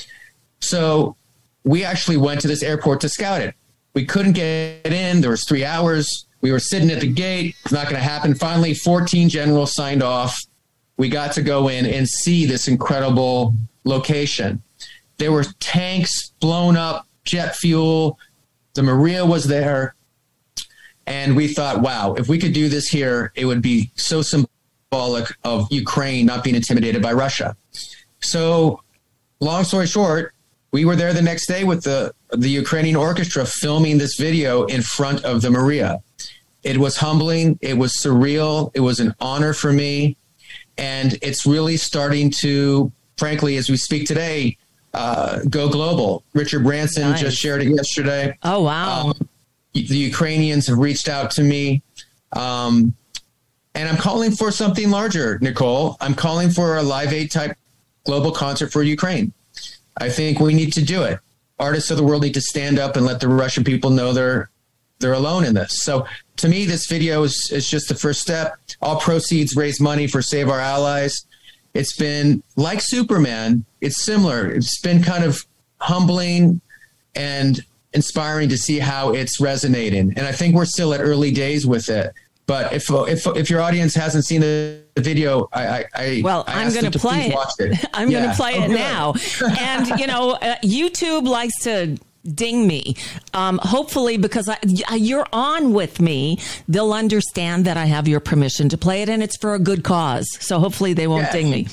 So we actually went to this airport to scout it. We couldn't get in. There was 3 hours. We were sitting at the gate. It's not going to happen. Finally, 14 generals signed off. We got to go in and see this incredible location. There were tanks blown up, jet fuel. The Maria was there. And we thought, wow, if we could do this here, it would be so symbolic of Ukraine not being intimidated by Russia. So long story short, we were there the next day with the Ukrainian orchestra filming this video in front of the Maria. It was humbling. It was surreal. It was an honor for me. And it's really starting to, frankly, as we speak today, go global. Richard Branson just shared it yesterday. Oh, wow. The Ukrainians have reached out to me. And I'm calling for something larger, Nicole. I'm calling for a Live Aid type global concert for Ukraine. I think we need to do it. Artists of the world need to stand up and let the Russian people know they're alone in this. So to me, this video is just the first step. All proceeds raise money for Save Our Allies. It's been like Superman. It's similar. It's been kind of humbling and inspiring to see how it's resonating. And I think we're still at early days with it. But if your audience hasn't seen the video, I'm going to play it. I'm going to play it now. And, YouTube likes to ding me. Hopefully, because you're on with me, they'll understand that I have your permission to play it, and it's for a good cause. So hopefully they won't ding me.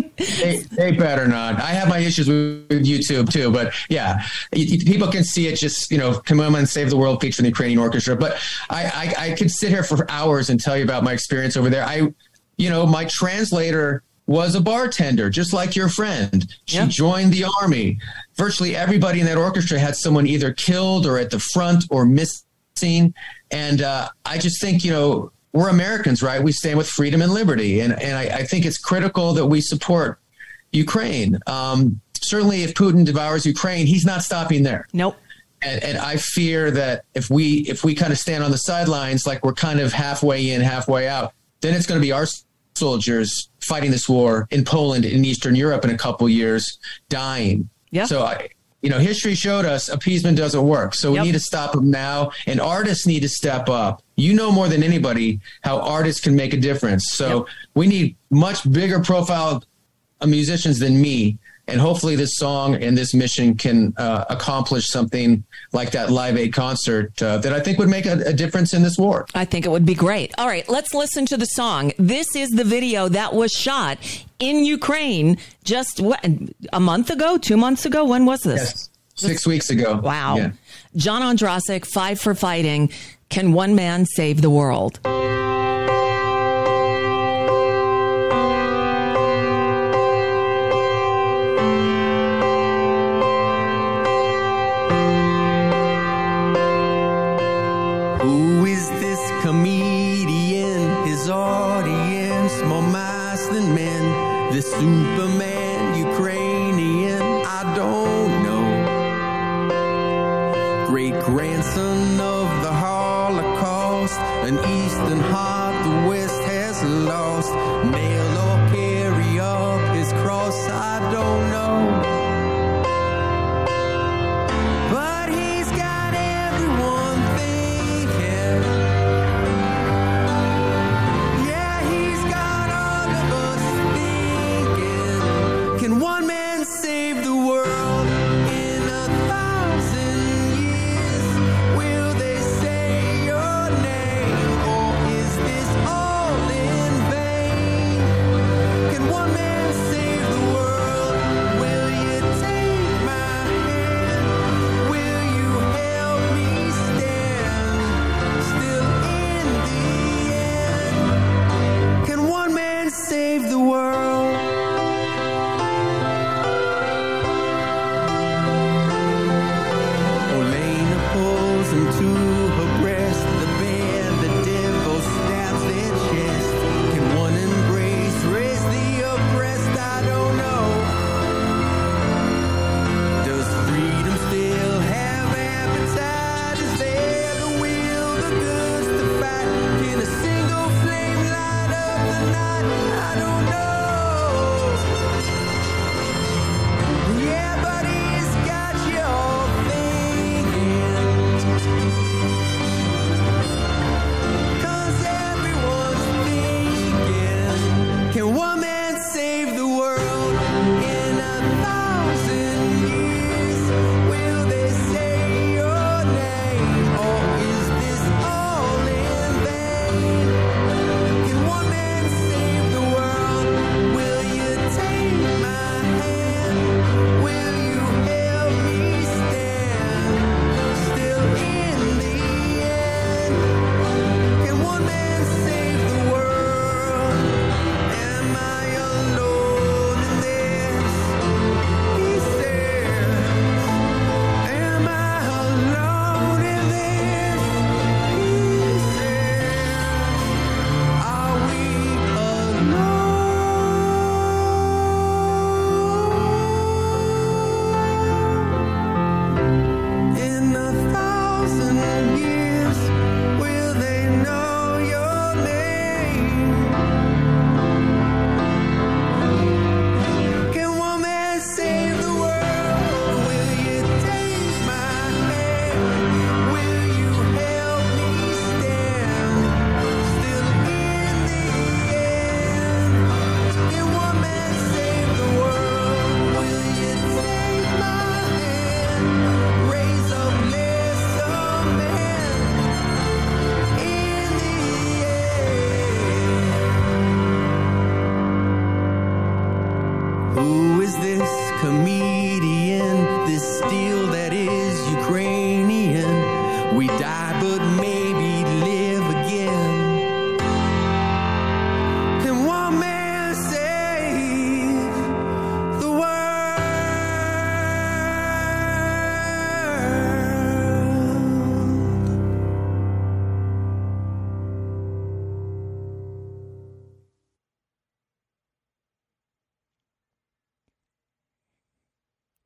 they better not. I have my issues with YouTube too, but yeah, people can see it. Just come on and Save the World featuring the Ukrainian orchestra. But I could sit here for hours and tell you about my experience over there. My translator was a bartender, just like your friend. She joined the army. Virtually everybody in that orchestra had someone either killed or at the front or missing. And I just think, we're Americans, right? We stand with freedom and liberty. And I think it's critical that we support Ukraine. Certainly if Putin devours Ukraine, he's not stopping there. Nope. And I fear that if we kind of stand on the sidelines, like we're kind of halfway in, halfway out, then it's going to be our soldiers fighting this war in Poland, in Eastern Europe in a couple years, dying. Yeah. So, history showed us appeasement doesn't work. So we need to stop them now. And artists need to step up. You know more than anybody how artists can make a difference. So we need much bigger profile musicians than me. And hopefully this song and this mission can accomplish something like that Live Aid concert that I think would make a difference in this war. I think it would be great. All right, let's listen to the song. This is the video that was shot in Ukraine just a month ago, 2 months ago? When was this? Yes, 6 weeks ago. Wow. Yeah. John Ondrasik, Five for Fighting. Can one man save the world? Who is this comedian? His audience, more mice than men. The Superman, Ukrainian, I don't know. Great grandson of the Holocaust, an Eastern heart the West has lost. Nail or carry up his cross, I don't know.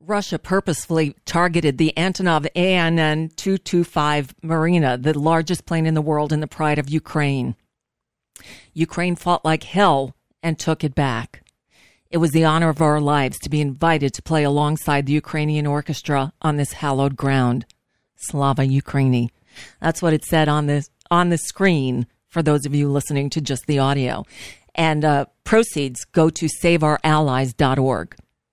Russia purposefully targeted the Antonov AN 225 Marina, the largest plane in the world and the pride of Ukraine. Ukraine fought like hell and took it back. It was the honor of our lives to be invited to play alongside the Ukrainian orchestra on this hallowed ground. Slava Ukraini. That's what it said on the screen for those of you listening to just the audio. And proceeds go to saveourallies.org.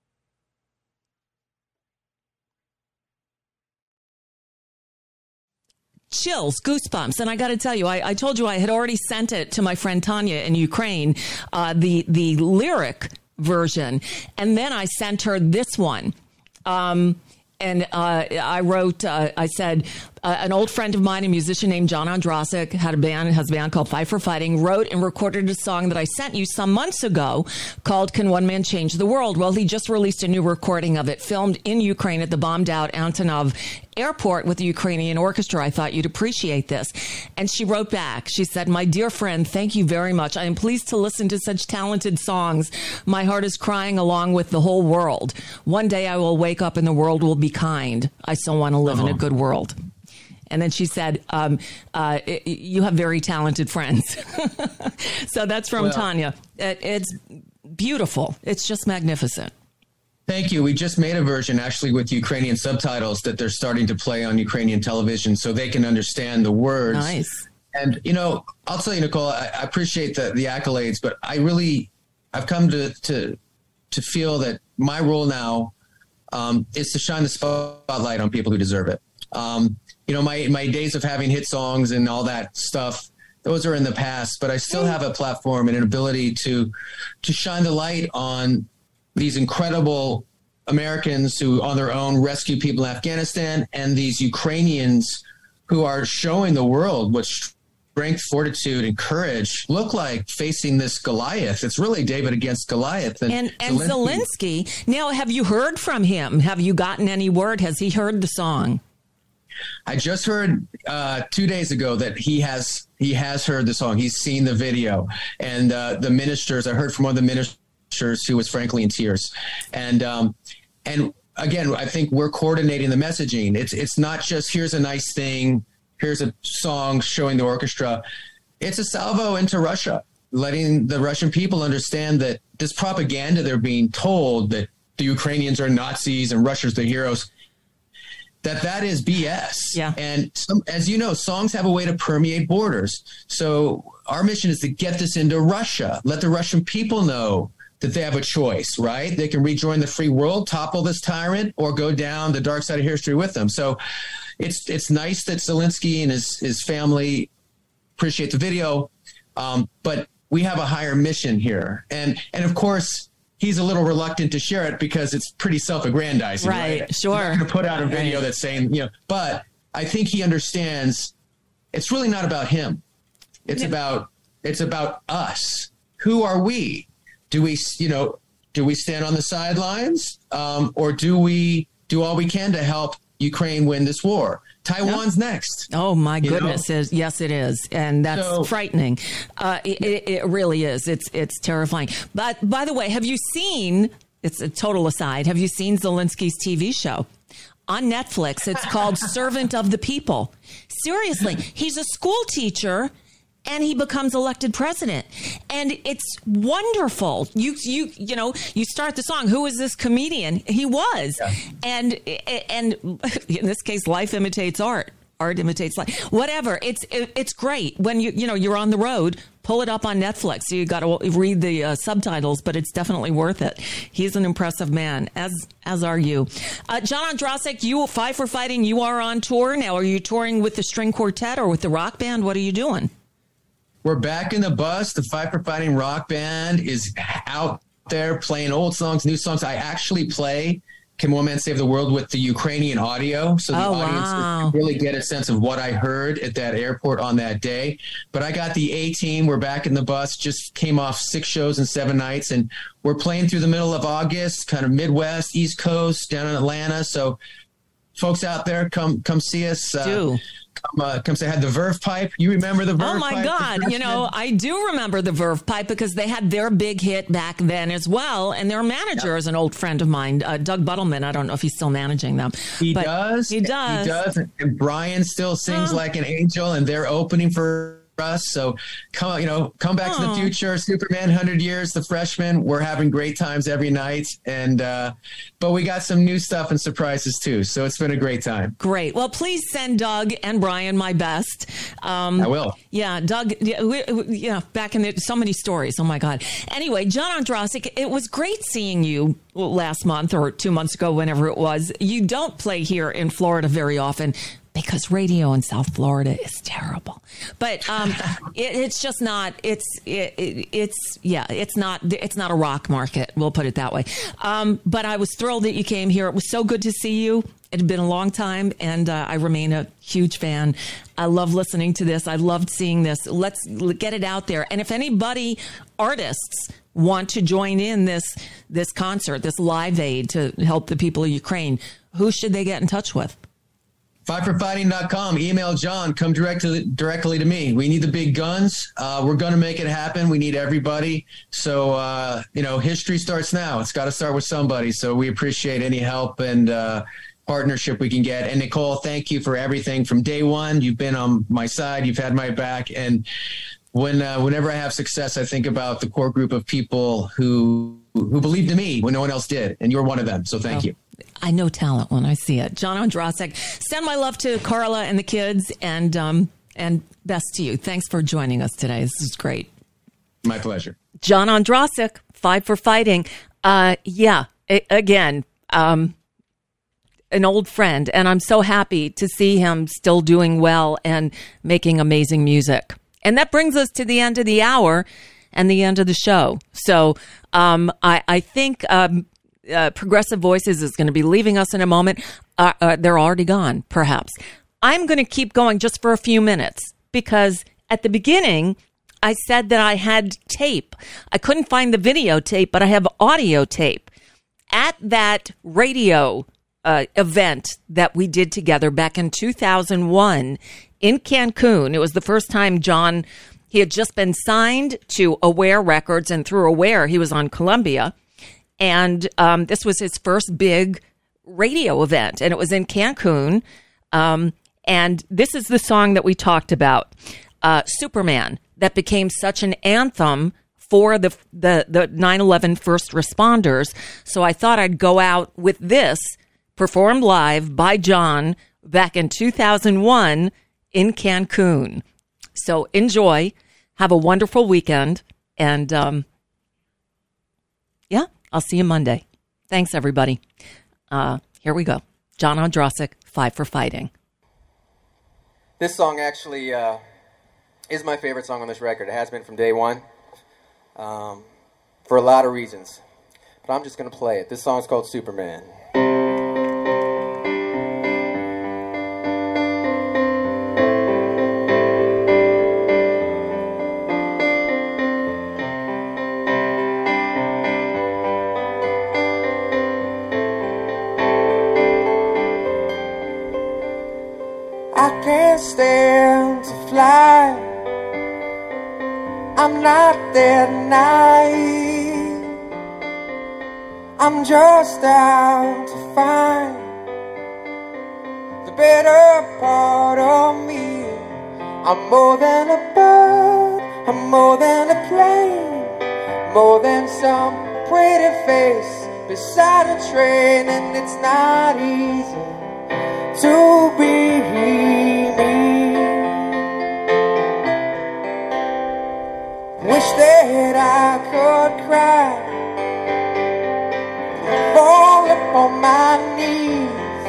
Chills, goosebumps. And I got to tell you, I told you I had already sent it to my friend Tanya in Ukraine, the lyric version. And then I sent her this one. And I wrote, I said, an old friend of mine, a musician named John Ondrasik, has a band called Fight for Fighting, wrote and recorded a song that I sent you some months ago called Can One Man Change the World? Well, he just released a new recording of it, filmed in Ukraine at the bombed out Antonov airport with the Ukrainian orchestra. I thought you'd appreciate this. And she wrote back. She said, my dear friend, thank you very much. I am pleased to listen to such talented songs. My heart is crying along with the whole world. One day I will wake up and the world will be kind. I still want to live in a good world. And then she said, you have very talented friends. So that's from Tanya. It's beautiful. It's just magnificent. Thank you. We just made a version actually with Ukrainian subtitles that they're starting to play on Ukrainian television so they can understand the words. Nice. And, you know, I'll tell you, Nicole, I appreciate the accolades, but I've come to feel that my role now is to shine the spotlight on people who deserve it. You know, my days of having hit songs and all that stuff, those are in the past, but I still have a platform and an ability to shine the light on these incredible Americans who on their own rescue people in Afghanistan and these Ukrainians who are showing the world what strength, fortitude, and courage look like facing this Goliath. It's really David against Goliath. And Zelensky. Now, have you heard from him? Have you gotten any word? Has he heard the song? I just heard 2 days ago that he has heard the song. He's seen the video, and the ministers. I heard from one of the ministers who was frankly in tears, and again, I think we're coordinating the messaging. It's not just here's a nice thing, here's a song showing the orchestra. It's a salvo into Russia, letting the Russian people understand that this propaganda they're being told that the Ukrainians are Nazis and Russia's the heroes. That is BS. Yeah. And as you know, songs have a way to permeate borders. So our mission is to get this into Russia, let the Russian people know that they have a choice, right? They can rejoin the free world, topple this tyrant, or go down the dark side of history with them. So it's nice that Zelensky and his family appreciate the video, but we have a higher mission here. And of course, he's a little reluctant to share it because it's pretty self-aggrandizing. Right, sure. I'm not going to put out a video that's saying, you know, but I think he understands it's really not about him. It's about us. Who are we? Do we stand on the sidelines, or do we do all we can to help Ukraine win this war? Taiwan's next. Oh, my goodness. Yes, it is. And that's frightening. It really is. It's terrifying. But by the way, have you seen, it's a total aside, have you seen Zelensky's TV show? On Netflix, it's called Servant of the People. Seriously, he's a school teacher and he becomes elected president. And it's wonderful. You start the song, who is this comedian? He was. Yeah. And in this case, life imitates art. Art imitates life. Whatever. It's great. When you're on the road, pull it up on Netflix. You got to read the subtitles, but it's definitely worth it. He's an impressive man, as are you. John Ondrasik, you Fight for Fighting, you are on tour now. Are you touring with the string quartet or with the rock band? What are you doing? We're back in the bus. The Fight for Fighting rock band is out there playing old songs, new songs. I actually play Can One Man Save the World with the Ukrainian audio, so the audience can really get a sense of what I heard at that airport on that day. But I got the A team. We're back in the bus, just came off 6 shows in 7 nights, and we're playing through the middle of August, kind of Midwest, East Coast, down in Atlanta. So folks out there, come see us. Do. Come say, had the Verve Pipe. You remember the Verve Pipe? Oh my God. You know, I do remember the Verve Pipe because they had their big hit back then as well. And their manager is an old friend of mine, Doug Buttleman. I don't know if he's still managing them. He does. And Brian still sings like an angel, and they're opening for us. So come back to the future. Superman, 100 Years, The Freshman. We're having great times every night. And, but we got some new stuff and surprises too. So it's been a great time. Great. Well, please send Doug and Brian my best. I will. Yeah. Doug, back in so many stories. Oh my God. Anyway, John Ondrasik, it was great seeing you last month or 2 months ago, whenever it was. You don't play here in Florida very often, because radio in South Florida is terrible. But it's just not. It's not a rock market. We'll put it that way. But I was thrilled that you came here. It was so good to see you. It had been a long time, and I remain a huge fan. I love listening to this. I loved seeing this. Let's get it out there. And if anybody, artists, want to join in this concert, this Live Aid to help the people of Ukraine, who should they get in touch with? FiveForFighting.com. Email John. Come directly to me. We need the big guns. We're going to make it happen. We need everybody. So, history starts now. It's got to start with somebody. So we appreciate any help and partnership we can get. And Nicole, thank you for everything from day one. You've been on my side. You've had my back. And whenever I have success, I think about the core group of people who believed in me when no one else did. And you're one of them. So thank you. I know talent when I see it. John Ondrasik, send my love to Carla and the kids, and best to you. Thanks for joining us today. This is great. My pleasure. John Ondrasik, Five for Fighting. Again, an old friend, and I'm so happy to see him still doing well and making amazing music. And that brings us to the end of the hour and the end of the show. So I think Progressive Voices is going to be leaving us in a moment. They're already gone, perhaps. I'm going to keep going just for a few minutes because at the beginning, I said that I had tape. I couldn't find the video tape, but I have audio tape. At that radio event that we did together back in 2001 in Cancun, it was the first time John, he had just been signed to Aware Records, and through Aware, he was on Columbia. And this was his first big radio event, and it was in Cancun. And this is the song that we talked about, Superman, that became such an anthem for the 9/11 first responders. So I thought I'd go out with this, performed live by John back in 2001 in Cancun. So enjoy, have a wonderful weekend, and I'll see you Monday. Thanks, everybody. Here we go. John Ondrasik, Five for Fighting. This song actually is my favorite song on this record. It has been from day one for a lot of reasons. But I'm just going to play it. This song is called Superman. Stand to fly. I'm not that naive. I'm just out to find the better part of me. I'm more than a bird, I'm more than a plane, more than some pretty face beside a train. And it's not easy to be me. Wish that I could cry, fall upon my knees,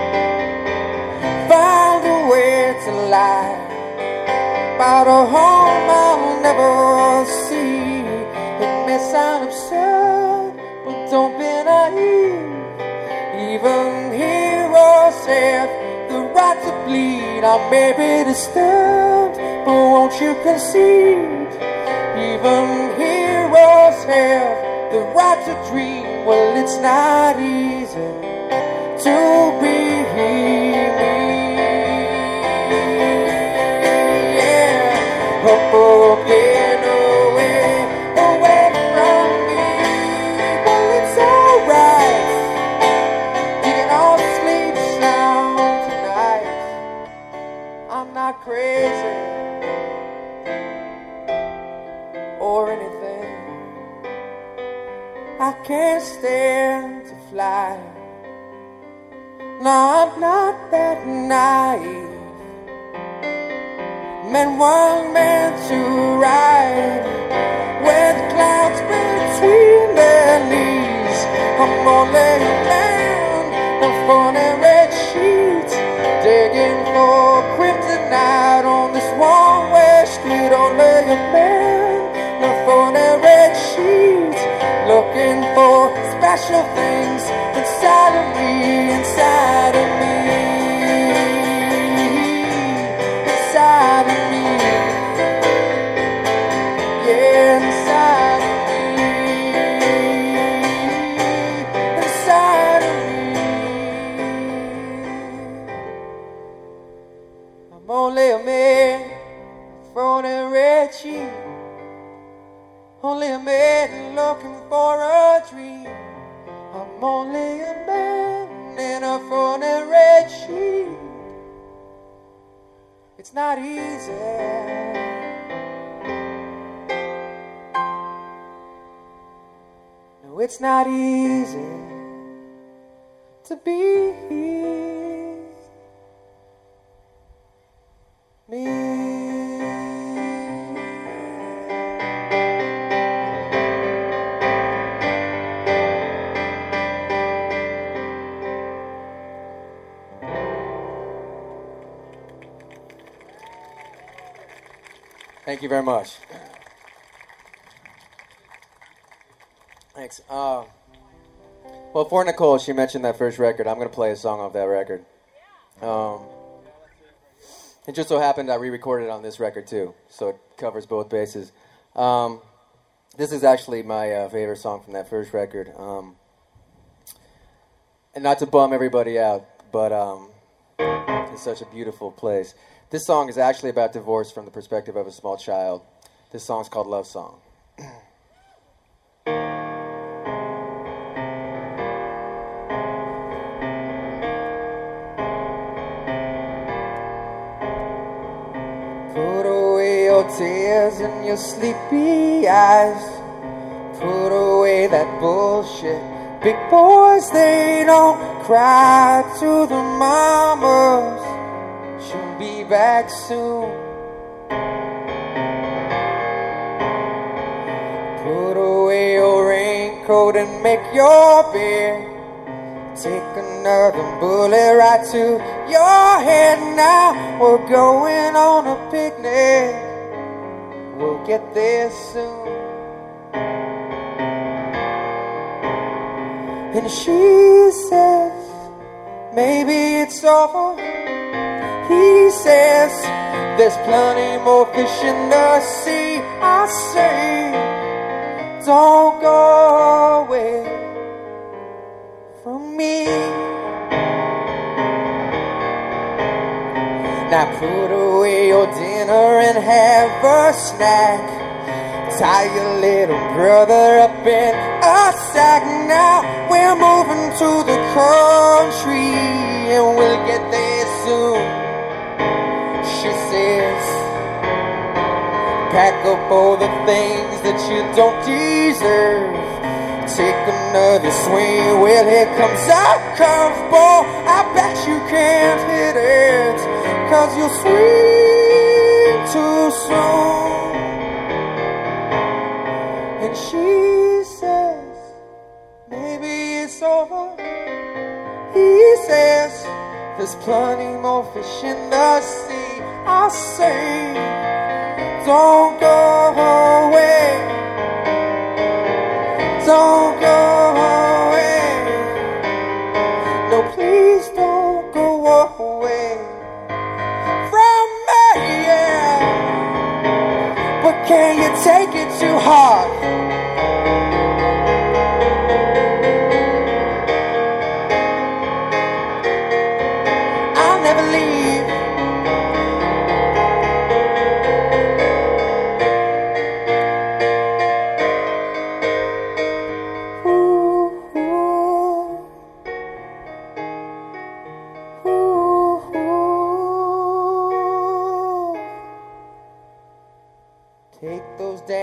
find a way to lie about a home I'll never see. It may sound absurd, but don't be naive. Even heroes have the right to bleed. I may be disturbed, but won't you concede? Even heroes have the right to dream. Well, it's not easy to be hear me. Yeah, up and away, away from me. Well, it's alright. You can all sleep sound tonight. I'm not crazy or anything. I can't stand to fly. No, I'm not that naive. Men weren't meant to ride with clouds between their knees. I'm only a man, no funny red sheets, digging for kryptonite on this one-way street. Only a man, no funny red sheets, looking for special things inside of me, inside of me, inside of me, yeah, inside of me, inside of me. I'm only a man from a red sheet. Only a man looking for a dream. I'm only a man in a funny red sheet. It's not easy. No, it's not easy to be me. Thank you very much. Thanks. Well, for Nicole, she mentioned that first record. I'm going to play a song off that record. It just so happened I re-recorded it on this record, too, so it covers both bases. This is actually my favorite song from that first record. And not to bum everybody out, but it's such a beautiful place. This song is actually about divorce from the perspective of a small child. This song's called Love Song. Put away your tears and your sleepy eyes. Put away that bullshit. Big boys, they don't cry to the mamas. She'll be back soon. Put away your raincoat and make your bed. Take another bullet right to your head now. We're going on a picnic. We'll get there soon. And she says, maybe it's over. He says, there's plenty more fish in the sea. I say, don't go away from me. Now put away your dinner and have a snack. Tie your little brother up in a sack. Now we're moving to the country and we'll get there soon. She says, pack up all the things that you don't deserve. Take another swing. Well, here comes a curveball. I bet you can't hit it, 'cause you'll swing too soon. And she says, maybe it's over. He says, there's plenty more fish in the sea. I say, don't go away. Don't go away. No, please don't go away from me, yeah. But can you take it too hard?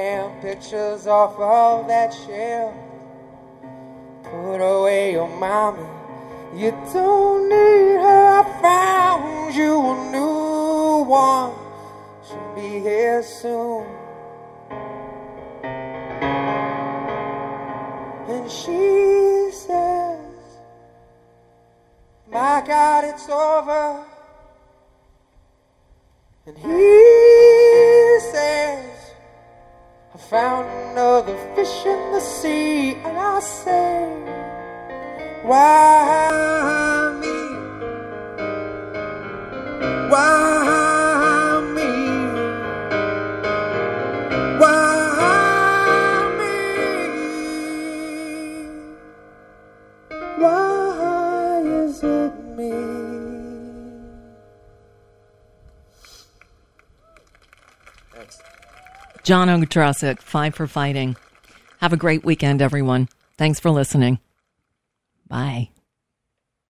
damn pictures off of that shelf. Put away your mommy, you don't need her. I found you a new one, she'll be here soon. And she says, my God, it's over. And he says, I found another fish in the sea. And I say, why me? Why me? Why me? Why is it me? John Odrasik, 5 for Fighting. Have a great weekend, everyone. Thanks for listening. Bye.